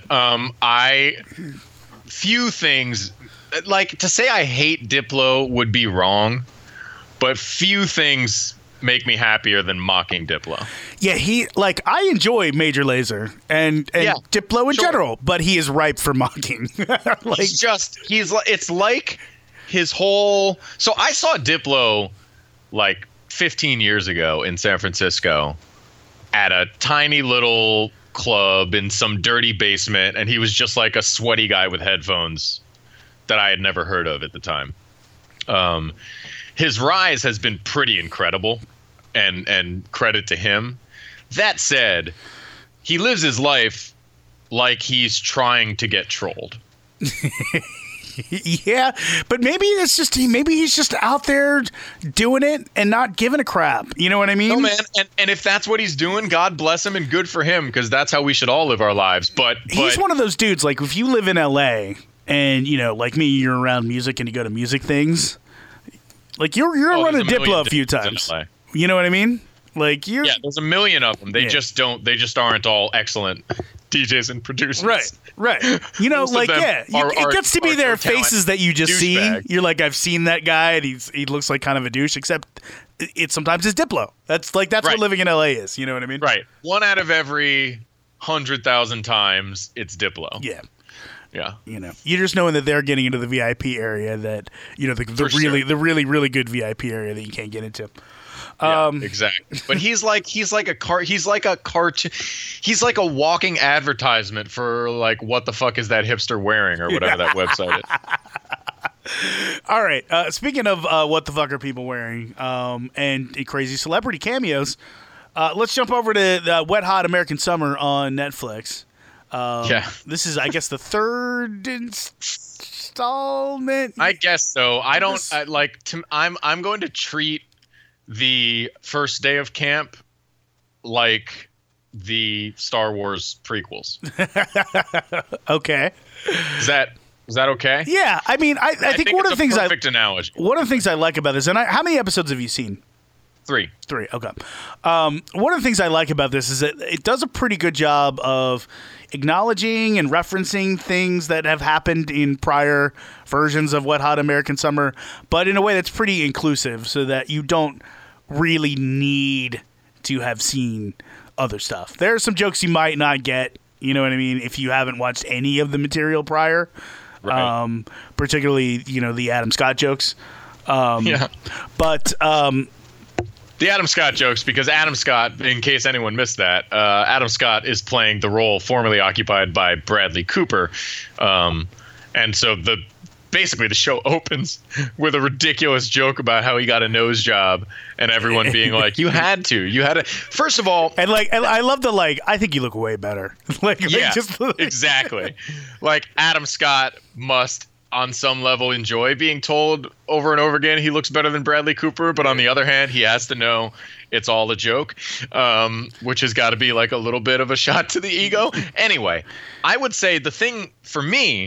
Few things, like, to say I hate Diplo would be wrong, but few things make me happier than mocking Diplo. Yeah, I enjoy Major Lazer and Diplo in general, but he is ripe for mocking. It's like his whole. So I saw Diplo like 15 years ago in San Francisco at a tiny little club in some dirty basement, and he was just like a sweaty guy with headphones that I had never heard of at the time. His rise has been pretty incredible, and credit to him. That said, he lives his life like he's trying to get trolled. Yeah, but maybe he's just out there doing it and not giving a crap. You know what I mean? No, man. And if that's what he's doing, God bless him and good for him, because that's how we should all live our lives. But he's one of those dudes, like, if you live in LA and, like me, you're around music and you go to music things, like you're running Diplo a few times. You know what I mean? Like there's a million of them. They just aren't all excellent DJs and producers. Right. It gets to be their faces that you just see. Bag. You're like, I've seen that guy, and he looks like kind of a douche. Except it sometimes is Diplo. That's right. What living in LA is. You know what I mean? Right. 1 out of every 100,000 times, it's Diplo. Yeah. Yeah. You're just knowing that they're getting into the VIP area that the really, really good VIP area that you can't get into. Yeah, exactly. But he's like a walking advertisement for like, what the fuck is that hipster wearing, or whatever that website is. All right. Speaking of what the fuck are people wearing, and crazy celebrity cameos, let's jump over to the Wet Hot American Summer on Netflix. This is, I guess, the third installment. I guess so. I'm going to treat the first day of camp like the Star Wars prequels. Okay. Is that okay? Yeah. I mean, I think one of the things perfect analogy. One of the things I like about this, and how many episodes have you seen? 3. Okay. One of the things I like about this is that it does a pretty good job of acknowledging and referencing things that have happened in prior versions of Wet Hot American Summer, but in a way that's pretty inclusive, so that you don't really need to have seen other stuff. There are some jokes you might not get, you know what I mean, if you haven't watched any of the material prior. Right. Particularly, the Adam Scott jokes. But the Adam Scott jokes, because Adam Scott, in case anyone missed that, Adam Scott is playing the role formerly occupied by Bradley Cooper. And so basically the show opens with a ridiculous joke about how he got a nose job, and everyone being like, you had to. First of all, and I love the I think you look way better. Exactly. Like, Adam Scott must, on some level, enjoy being told over and over again he looks better than Bradley Cooper, but on the other hand, he has to know it's all a joke, which has got to be like a little bit of a shot to the ego. Anyway, I would say the thing for me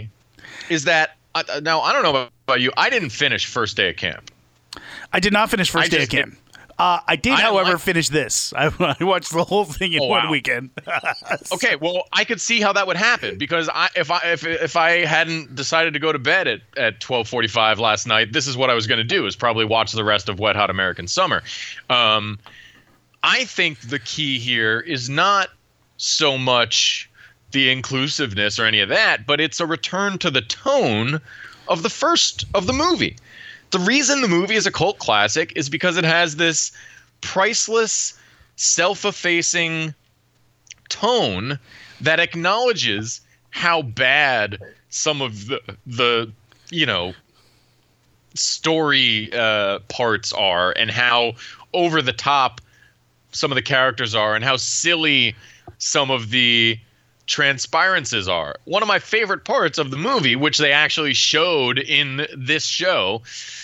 is that now I don't know about you. I didn't finish First Day of Camp. I did not finish First Day of Camp. I did, however, finish this. I watched the whole thing in one weekend. Okay, well, I could see how that would happen because if I hadn't decided to go to bed at 12:45 last night, this is what I was going to do: is probably watch the rest of Wet Hot American Summer. I think the key here is not so much the inclusiveness or any of that, but it's a return to the tone of the movie. The reason the movie is a cult classic is because it has this priceless, self-effacing tone that acknowledges how bad some of the story parts are, and how over the top some of the characters are, and how silly some of the transpirances are. One of my favorite parts of the movie, which they actually showed in this show,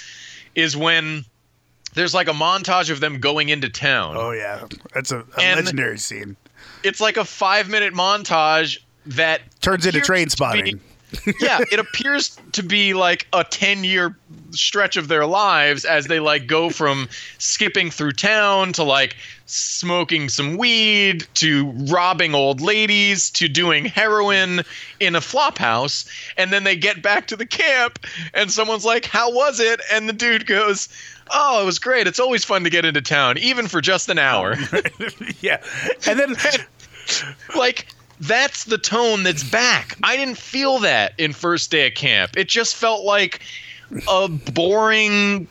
is when there's like a montage of them going into town. Oh yeah, that's a legendary scene. It's like a 5-minute montage that turns into Trainspotting. Yeah, it appears to be like a 10-year stretch of their lives as they like go from skipping through town to like smoking some weed to robbing old ladies to doing heroin in a flop house. And then they get back to the camp and someone's like, "How was it?" And the dude goes, "Oh, it was great. It's always fun to get into town, even for just an hour." Yeah. And then like, that's the tone that's back. I didn't feel that in First Day of Camp. It just felt like a boring,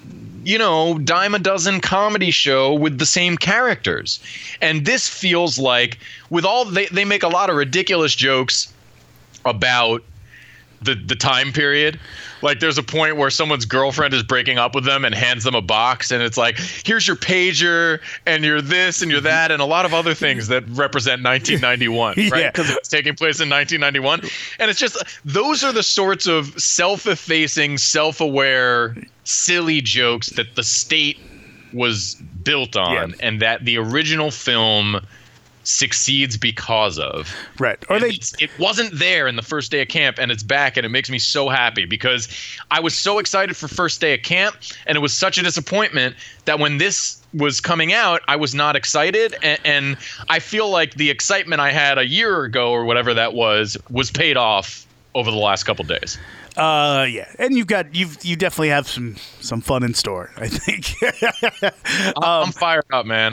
dime a dozen comedy show with the same characters. And this feels like, with all they make a lot of ridiculous jokes about the time period. Like, there's a point where someone's girlfriend is breaking up with them and hands them a box, and it's like, here's your pager, and you're this, and you're that, and a lot of other things that represent 1991, right? Because it's taking place in 1991. And it's just, those are the sorts of self-effacing, self-aware, silly jokes that the state was built on, and that the original film succeeds because of. Right. Or it wasn't there in the First Day of Camp, and it's back, and it makes me so happy because I was so excited for First Day of Camp, and it was such a disappointment that when this was coming out, I was not excited, and I feel like the excitement I had a year ago or whatever that was paid off over the last couple days. Yeah, and you definitely have some fun in store, I think. I'm fired up, man.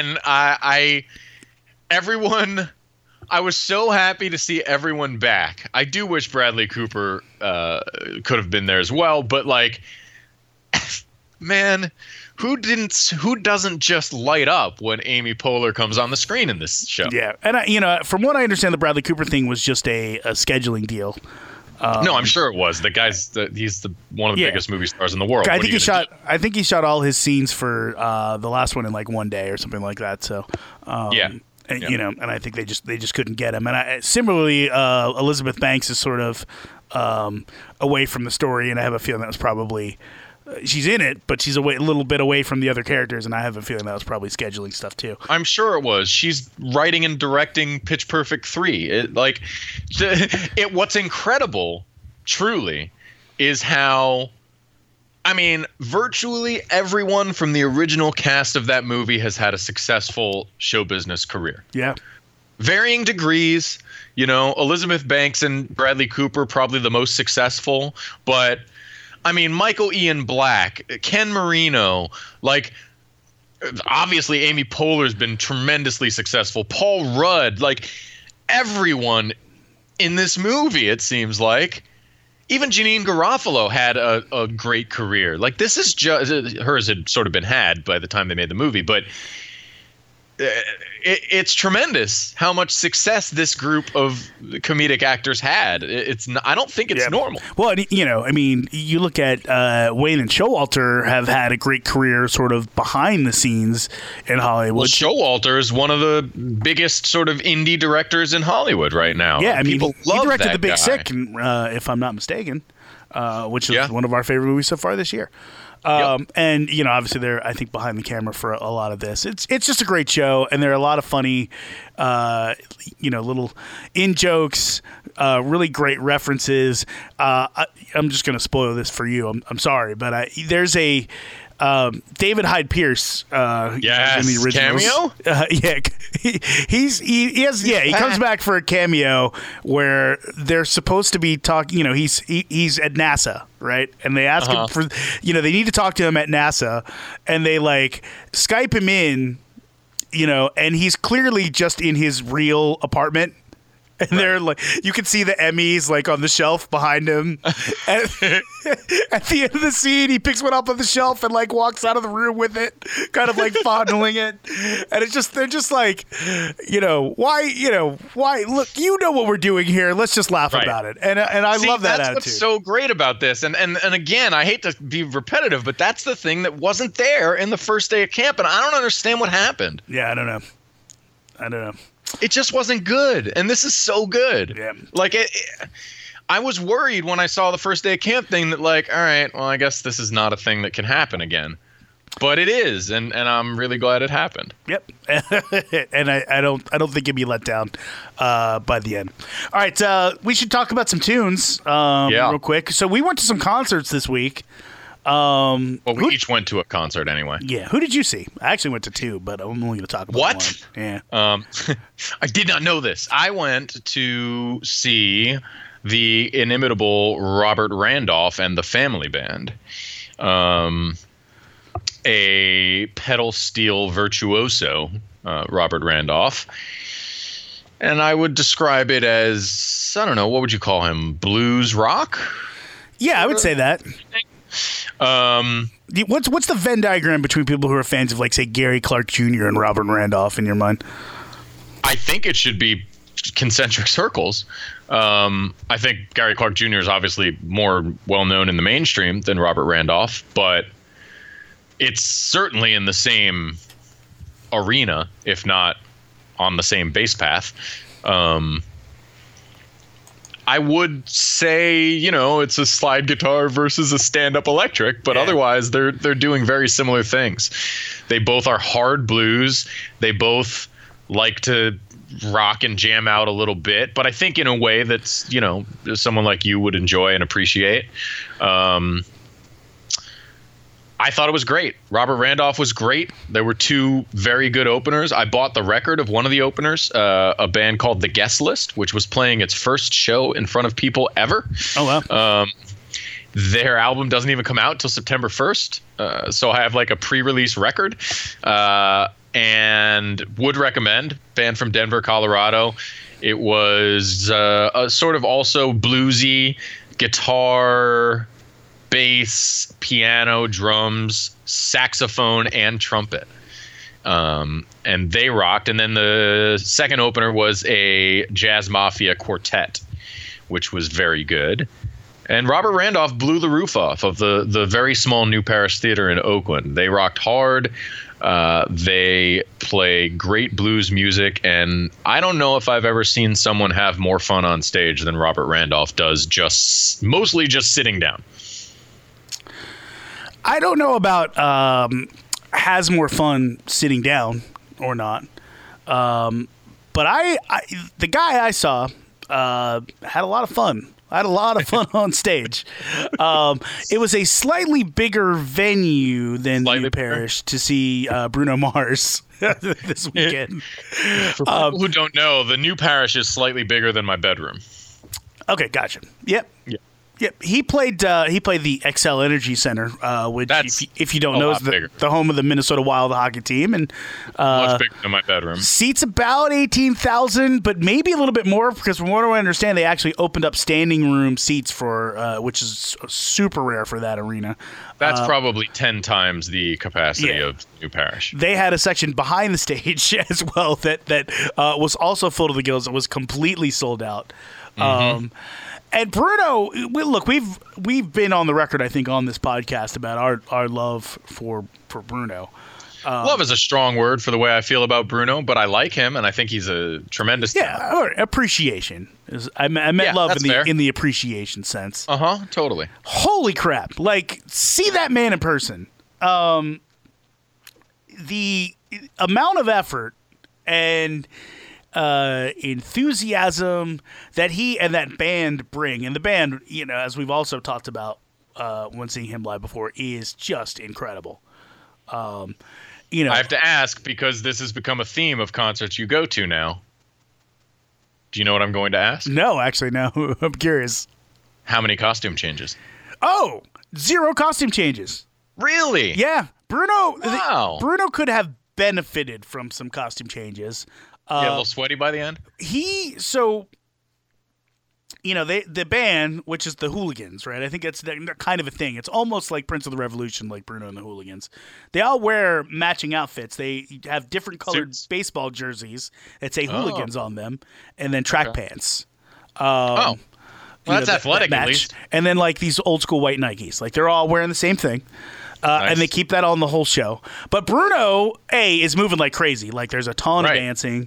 I was so happy to see everyone back. I do wish Bradley Cooper could have been there as well, but like, man, who doesn't just light up when Amy Poehler comes on the screen in this show? Yeah, and from what I understand, the Bradley Cooper thing was just a scheduling deal. No, I'm sure it was. The guy's he's one of the biggest movie stars in the world. I think he shot all his scenes for the last one in like one day or something like that. So And, and I think they just couldn't get him. And similarly, Elizabeth Banks is sort of away from the story, and I have a feeling that was probably she's in it, but she's a little bit away from the other characters, and I have a feeling that was probably scheduling stuff too. I'm sure it was. She's writing and directing Pitch Perfect 3. What's incredible, truly, is how, I mean, virtually everyone from the original cast of that movie has had a successful show business career. Yeah. Varying degrees, Elizabeth Banks and Bradley Cooper probably the most successful, but I mean, Michael Ian Black, Ken Marino, like, obviously Amy Poehler's been tremendously successful. Paul Rudd, like, everyone in this movie, it seems like. Even Janine Garofalo had a great career. Like, this is just, hers had sort of been had by the time they made the movie, but it's tremendous how much success this group of comedic actors had. I don't think it's normal. Well, I mean, you look at Wayne and Showalter have had a great career sort of behind the scenes in Hollywood. Well, Showalter is one of the biggest sort of indie directors in Hollywood right now. Yeah, I mean, people he love directed that The Big guy. Sick, if I'm not mistaken, which is one of our favorite movies so far this year. And obviously they're, I think, behind the camera for a lot of this. It's just a great show, and there are a lot of funny, little in jokes, really great references. I'm just going to spoil this for you. I'm sorry, but there's a David Hyde Pierce. Yes, in the originals. Cameo. He comes back for a cameo where they're supposed to be talking. He's at NASA, right? And they ask him for, they need to talk to him at NASA, and they Skype him in, and he's clearly just in his real apartment. And they're you can see the Emmys on the shelf behind him. At the end of the scene, he picks one up on the shelf and walks out of the room with it, kind of fondling it. And it's just, they're just why? Look, what we're doing here. Let's just laugh about it. And I love that that's attitude. What's so great about this. And again, I hate to be repetitive, but that's the thing that wasn't there in the first day of camp, and I don't understand what happened. Yeah, I don't know. It just wasn't good, and this is so good. Yeah. I was worried when I saw the first day of camp thing that all right, well, I guess this is not a thing that can happen again, but it is, and I'm really glad it happened. Yep. And I don't think you'll be let down by the end. All right, we should talk about some tunes real quick. So we went to some concerts this week. We each went to a concert anyway. Yeah. Who did you see? I actually went to two, but I'm only going to talk about what? One. Yeah. I did not know this. I went to see the inimitable Robert Randolph and the Family Band, a pedal steel virtuoso, Robert Randolph. And I would describe it as, I don't know, what would you call him? Blues rock? Yeah, I would say that. What's the Venn diagram between people who are fans of, say, Gary Clark Jr. and Robert Randolph in your mind? I think it should be concentric circles. I think Gary Clark Jr. is obviously more well-known in the mainstream than Robert Randolph, but it's certainly in the same arena, if not on the same base path. I would say, it's a slide guitar versus a stand-up electric, but otherwise they're doing very similar things. They both are hard blues. They both like to rock and jam out a little bit, but I think in a way that's, someone like you would enjoy and appreciate. I thought it was great. Robert Randolph was great. There were two very good openers. I bought the record of one of the openers, a band called The Guest List, which was playing its first show in front of people ever. Oh, wow. Their album doesn't even come out till September 1st. So I have a pre-release record and would recommend. Band from Denver, Colorado. It was a sort of also bluesy guitar, bass, piano, drums, saxophone, and trumpet. And they rocked. And then the second opener was a Jazz Mafia quartet, which was very good. And Robert Randolph blew the roof off of the very small New Parish Theater in Oakland. They rocked hard. They play great blues music, and I don't know if I've ever seen someone have more fun on stage than Robert Randolph does, mostly just sitting down. I don't know about has more fun sitting down or not, but the guy I saw had a lot of fun. I had a lot of fun on stage. It was a slightly bigger venue than New Parish to see Bruno Mars this weekend. For people who don't know, the New Parish is slightly bigger than my bedroom. Okay, gotcha. Yep. He played the Xcel Energy Center, which, if you don't know, is the home of the Minnesota Wild hockey team, and much bigger than my bedroom. Seats about 18,000, but maybe a little bit more because, from what I understand, they actually opened up standing room seats for, which is super rare for that arena. That's probably 10 times the capacity of New Parish. They had a section behind the stage as well that was also full to the gills. It was completely sold out. Mm-hmm. And Bruno, look, we've been on the record, I think, on this podcast about our love for Bruno. Love is a strong word for the way I feel about Bruno, but I like him, and I think he's a tremendous talent. Yeah, or appreciation. I meant Yeah, love that's in fair. the appreciation sense. Totally. Holy crap! Like, see that man in person. The amount of effort and enthusiasm that he and that band bring, and the band, as we've also talked about when seeing him live before, is just incredible. I have to ask, because this has become a theme of concerts you go to now. Do you know what I'm going to ask? No, actually, no. I'm curious. How many costume changes? Oh, 0 costume changes. Really? Yeah, Bruno. Wow. Bruno could have benefited from some costume changes. A little sweaty by the end? The band, which is the Hooligans, right? I think that's kind of a thing. It's almost like Prince of the Revolution, like Bruno and the Hooligans. They all wear matching outfits. They have different colored Suits. baseball jerseys that say Hooligans on them, and then track pants. That's athletic, that at match. least. And then like these old school white Nikes. Like they're all wearing the same thing. Nice. And they keep that on the whole show. But Bruno, is moving like crazy. Like there's a ton of Right. dancing.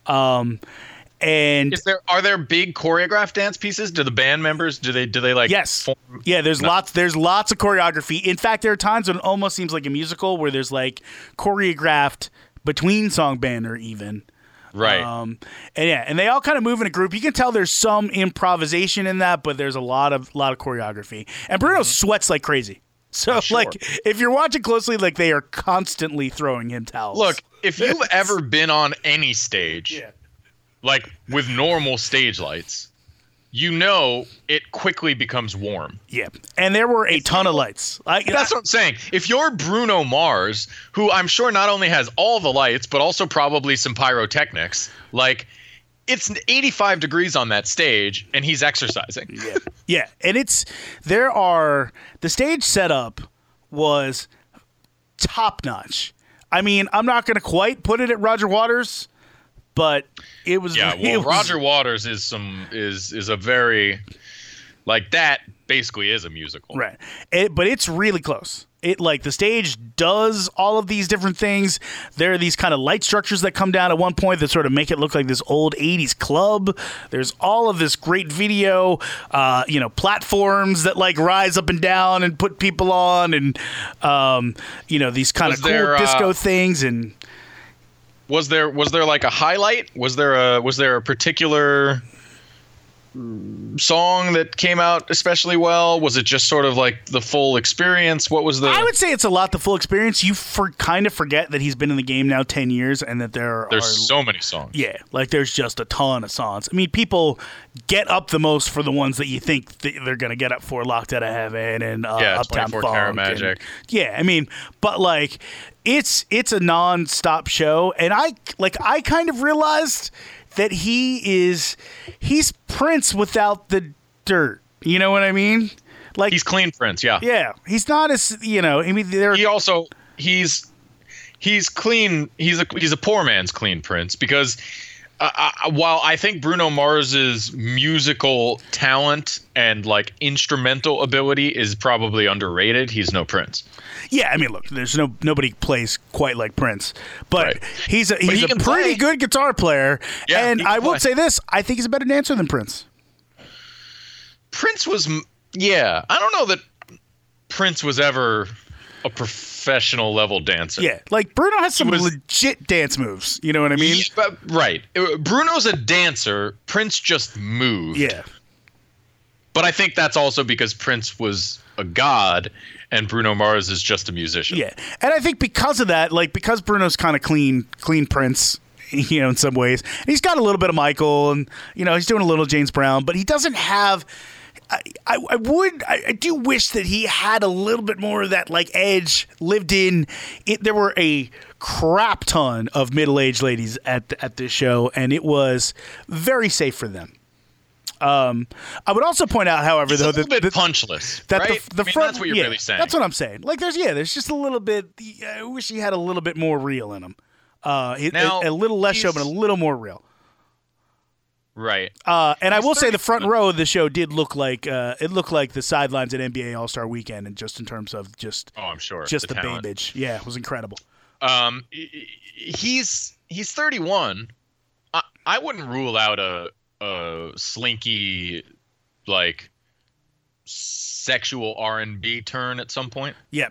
And Are there big choreographed dance pieces? Do the band members do they like? yes, form- yeah. There's lots of choreography. In fact, there are times when it almost seems like a musical where there's like choreographed between song banner even. Right. And they all kind of move in a group. You can tell there's some improvisation in that, but there's a lot of choreography. And Bruno sweats like crazy. So Sure. like if you're watching closely, like they are constantly throwing him towels. Look, if you've ever been on any stage, Yeah. like with normal stage lights, it quickly becomes warm. Yeah, and there were a ton of lights. That's what I'm saying. If you're Bruno Mars, who I'm sure not only has all the lights, but also probably some pyrotechnics, like it's 85 degrees on that stage and he's exercising. Yeah, and the stage setup was top notch. I mean, I'm not going to quite put it at Roger Waters, but it was. Yeah, it well, was- Roger Waters is a very, like, that basically is a musical. Right. But it's really close. The stage does all of these different things. There are these kind of light structures that come down at one point that sort of make it look like this old 80s club. There's all of this great video, platforms that like rise up and down and put people on, and these kind of cool disco things. And was there like a highlight? Was there a particular song that came out especially well? Was it just sort of like the full experience? What was the? I would say it's a lot the full experience. You kind of forget that he's been in the game now 10 years and that there's so many songs. Yeah, like there's just a ton of songs. I mean, people get up the most for the ones that you think they're going to get up for, Locked Out of Heaven and Uptown 24 Funk. Karat Magic. I mean, but like it's a non-stop show, and I kind of realized that he's Prince without the dirt. You know what I mean? Like He's clean Prince, yeah. Yeah, he's not as I mean, he's clean. He's a poor man's clean Prince, because while I think Bruno Mars's musical talent and like instrumental ability is probably underrated, he's no Prince. Yeah, I mean, look, there's nobody plays quite like Prince, but Right. he's a he can pretty play. good guitar player. Yeah, and he can I will play. say this: I think he's a better dancer than Prince. Prince was, I don't know that Prince was ever a professional level dancer. Yeah, like Bruno has some was- legit dance moves. You know what I mean? Right. Bruno's a dancer. Prince just moved. Yeah. But I think that's also because Prince was a god and Bruno Mars is just a musician. Yeah, and I think because of that, like because Bruno's kind of clean Prince, in some ways, and he's got a little bit of Michael, and he's doing a little James Brown, but he doesn't have. I do wish that he had a little bit more of that like edge lived in it. There were a crap ton of middle-aged ladies at this show, and it was very safe for them. I would also point out, however, He's though, a little bit punchless, that right? the front, that's what you're really saying. That's what I'm saying. Like, there's just a little bit. I wish he had a little bit more real in him. Now, a little less show, but a little more real. Right. And I will say the front row of the show did look like the sidelines at NBA All-Star Weekend, and just in terms of Oh, I'm sure. just the talent. babbage. Yeah, it was incredible. He's 31. I wouldn't rule out a slinky, like, sexual R&B turn at some point. Yeah.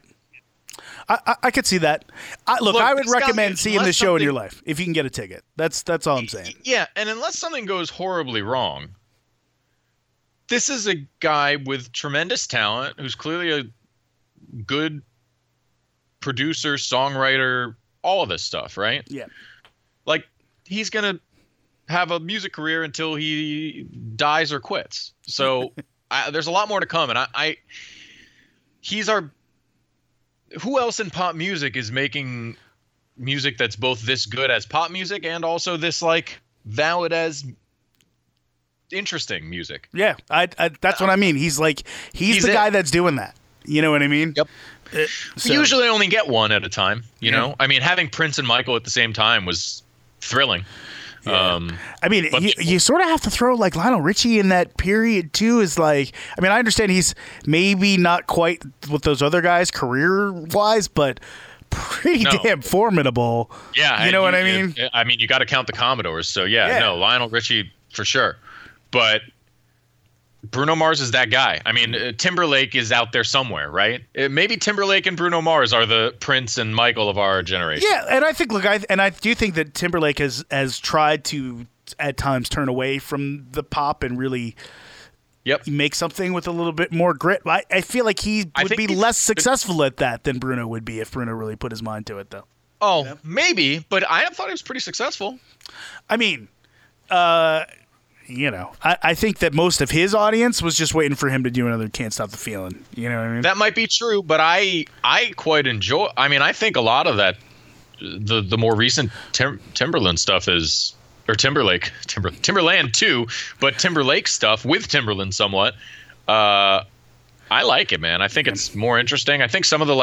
I could see that. Look, I would recommend seeing this show in your life if you can get a ticket. That's all I'm saying. Yeah, and unless something goes horribly wrong, this is a guy with tremendous talent who's clearly a good producer, songwriter, all of this stuff, right? Yeah. Like, he's going to have a music career until he dies or quits. So there's a lot more to come. And he's our... Who else in pop music is making music that's both this good as pop music and also this, like, valid as interesting music? Yeah, that's what I mean. He's the guy that's doing that. You know what I mean? Yep. Usually only get one at a time, you know? I mean, having Prince and Michael at the same time was thrilling. Yeah. I mean, you sort of have to throw like Lionel Richie in that period too. Is like, I mean, I understand he's maybe not quite with those other guys career wise, but pretty damn formidable. Yeah, you know what I mean. I mean, you got to count the Commodores. So no, Lionel Richie for sure, but Bruno Mars is that guy. I mean, Timberlake is out there somewhere, right? Maybe Timberlake and Bruno Mars are the Prince and Michael of our generation. Yeah, and I think, look, I do think that Timberlake has tried to at times turn away from the pop and really make something with a little bit more grit. I feel like he would be less successful at that than Bruno would be if Bruno really put his mind to it, though. Oh, maybe, but I thought he was pretty successful. I mean, you know, I think that most of his audience was just waiting for him to do another Can't Stop the Feeling. You know what I mean? That might be true, but I quite enjoy. I mean, I think a lot of that, the more recent Timberland stuff is, or Timberland too, but Timberlake stuff with Timberland somewhat. I like it, man. I think it's more interesting. I think some of the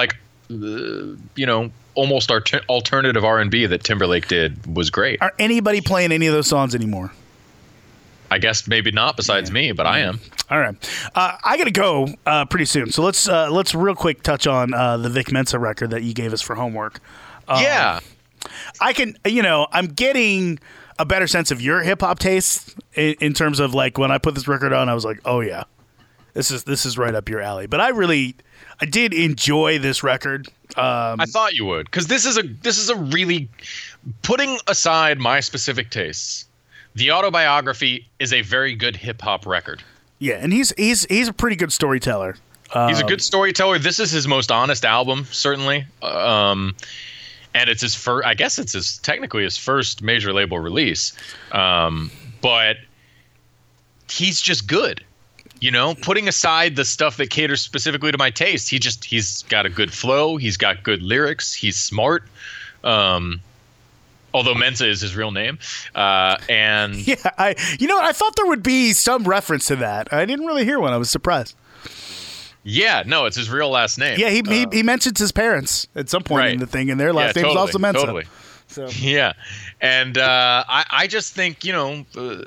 almost alternative R&B that Timberlake did was great. Are anybody playing any of those songs anymore? I guess maybe not besides me, but I am. All right. I got to go pretty soon. So let's real quick touch on the Vic Mensa record that you gave us for homework. Yeah. I can, I'm getting a better sense of your hip hop taste in terms of like when I put this record on, I was like, oh yeah, this is right up your alley. But I did enjoy this record. I thought you would, because this is a really, putting aside my specific tastes, the Autobiography is a very good hip hop record. Yeah, and he's a pretty good storyteller. He's a good storyteller. This is his most honest album, certainly. And it's his first. I guess it's technically his first major label release. But he's just good. Putting aside the stuff that caters specifically to my taste, he's got a good flow. He's got good lyrics. He's smart. Although Mensa is his real name. And yeah, I thought there would be some reference to that. I didn't really hear one. I was surprised. Yeah, no, it's his real last name. Yeah, he mentions his parents at some point in the thing, and their last name is also Mensa. Totally. So. Yeah, and I just think, I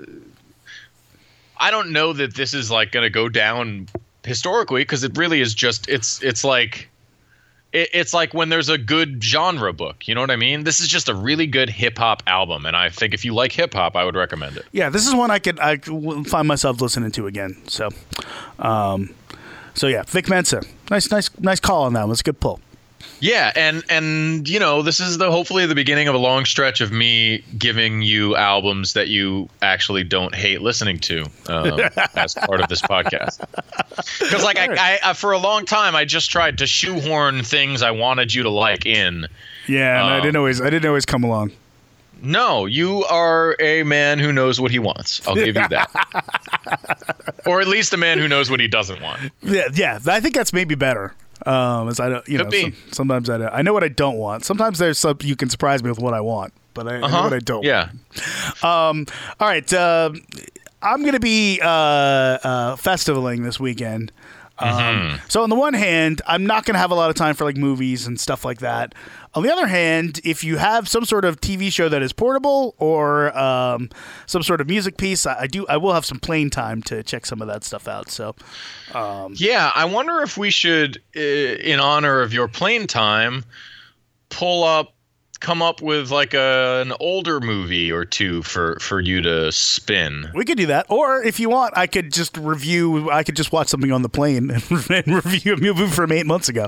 don't know that this is like going to go down historically, because it really is just it's like when there's a good genre book. You know what I mean? This is just a really good hip hop album, and I think if you like hip hop, I would recommend it. Yeah, this is one I could find myself listening to again. So, yeah, Vic Mensa, nice call on that one. It's a good pull. Yeah, and this is hopefully the beginning of a long stretch of me giving you albums that you actually don't hate listening to as part of this podcast. Because I for a long time I just tried to shoehorn things I wanted you to like in. Yeah, and I didn't always come along. No, you are a man who knows what he wants. I'll give you that. Or at least a man who knows what he doesn't want. Yeah. I think that's maybe better. As I don't, sometimes I know what I don't want. Sometimes you can surprise me with what I want, but I know what I don't. Yeah. Want. All right. I'm gonna be festivaling this weekend. So on the one hand, I'm not going to have a lot of time for like movies and stuff like that. On the other hand, if you have some sort of TV show that is portable or some sort of music piece, I will have some plane time to check some of that stuff out. So, yeah, I wonder if we should, in honor of your plane time, pull up come up with like an older movie or two for you to spin. We could do that. Or if you want, I could just watch something on the plane and review a movie from 8 months ago.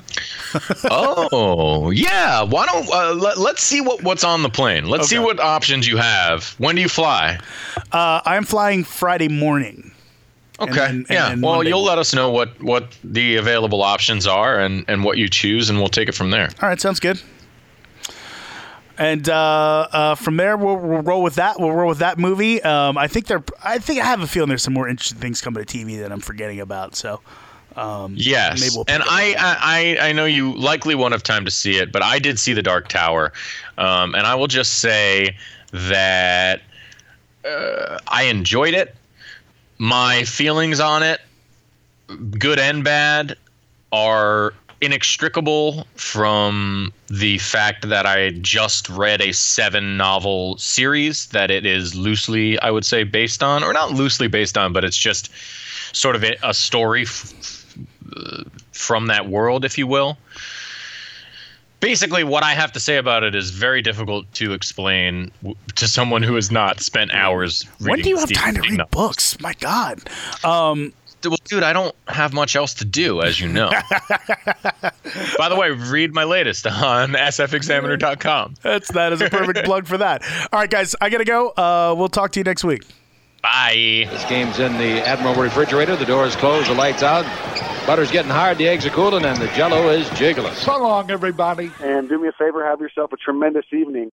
Oh, yeah. Why don't let's see what's on the plane. Let's see what options you have. When do you fly? I'm flying Friday morning. Okay. And well, Monday you'll let us know what the available options are and what you choose, and we'll take it from there. All right, sounds good. And from there, we'll roll with that. We'll roll with that movie. I think I have a feeling there's some more interesting things coming to TV that I'm forgetting about. So. Yes, maybe we'll and I know you likely won't have time to see it, but I did see The Dark Tower, and I will just say that I enjoyed it. My feelings on it, good and bad, are inextricable from the fact that I just read a 7-novel series that it is loosely, I would say, based on, or not loosely based on, but it's just sort of a story from that world, if you will. Basically, what I have to say about it is very difficult to explain to someone who has not spent hours reading. When do you have Stephen time to King read novels. books? My God. Well, dude, I don't have much else to do, as you know. By the way, read my latest on sfexaminer.com. That is a perfect plug for that. All right, guys, I got to go. We'll talk to you next week. Bye. This game's in the Admiral refrigerator. The door's closed, the light's out. Butter's getting hard, the eggs are cooling, and the Jell-O is jiggling. So long, everybody. And do me a favor, have yourself a tremendous evening.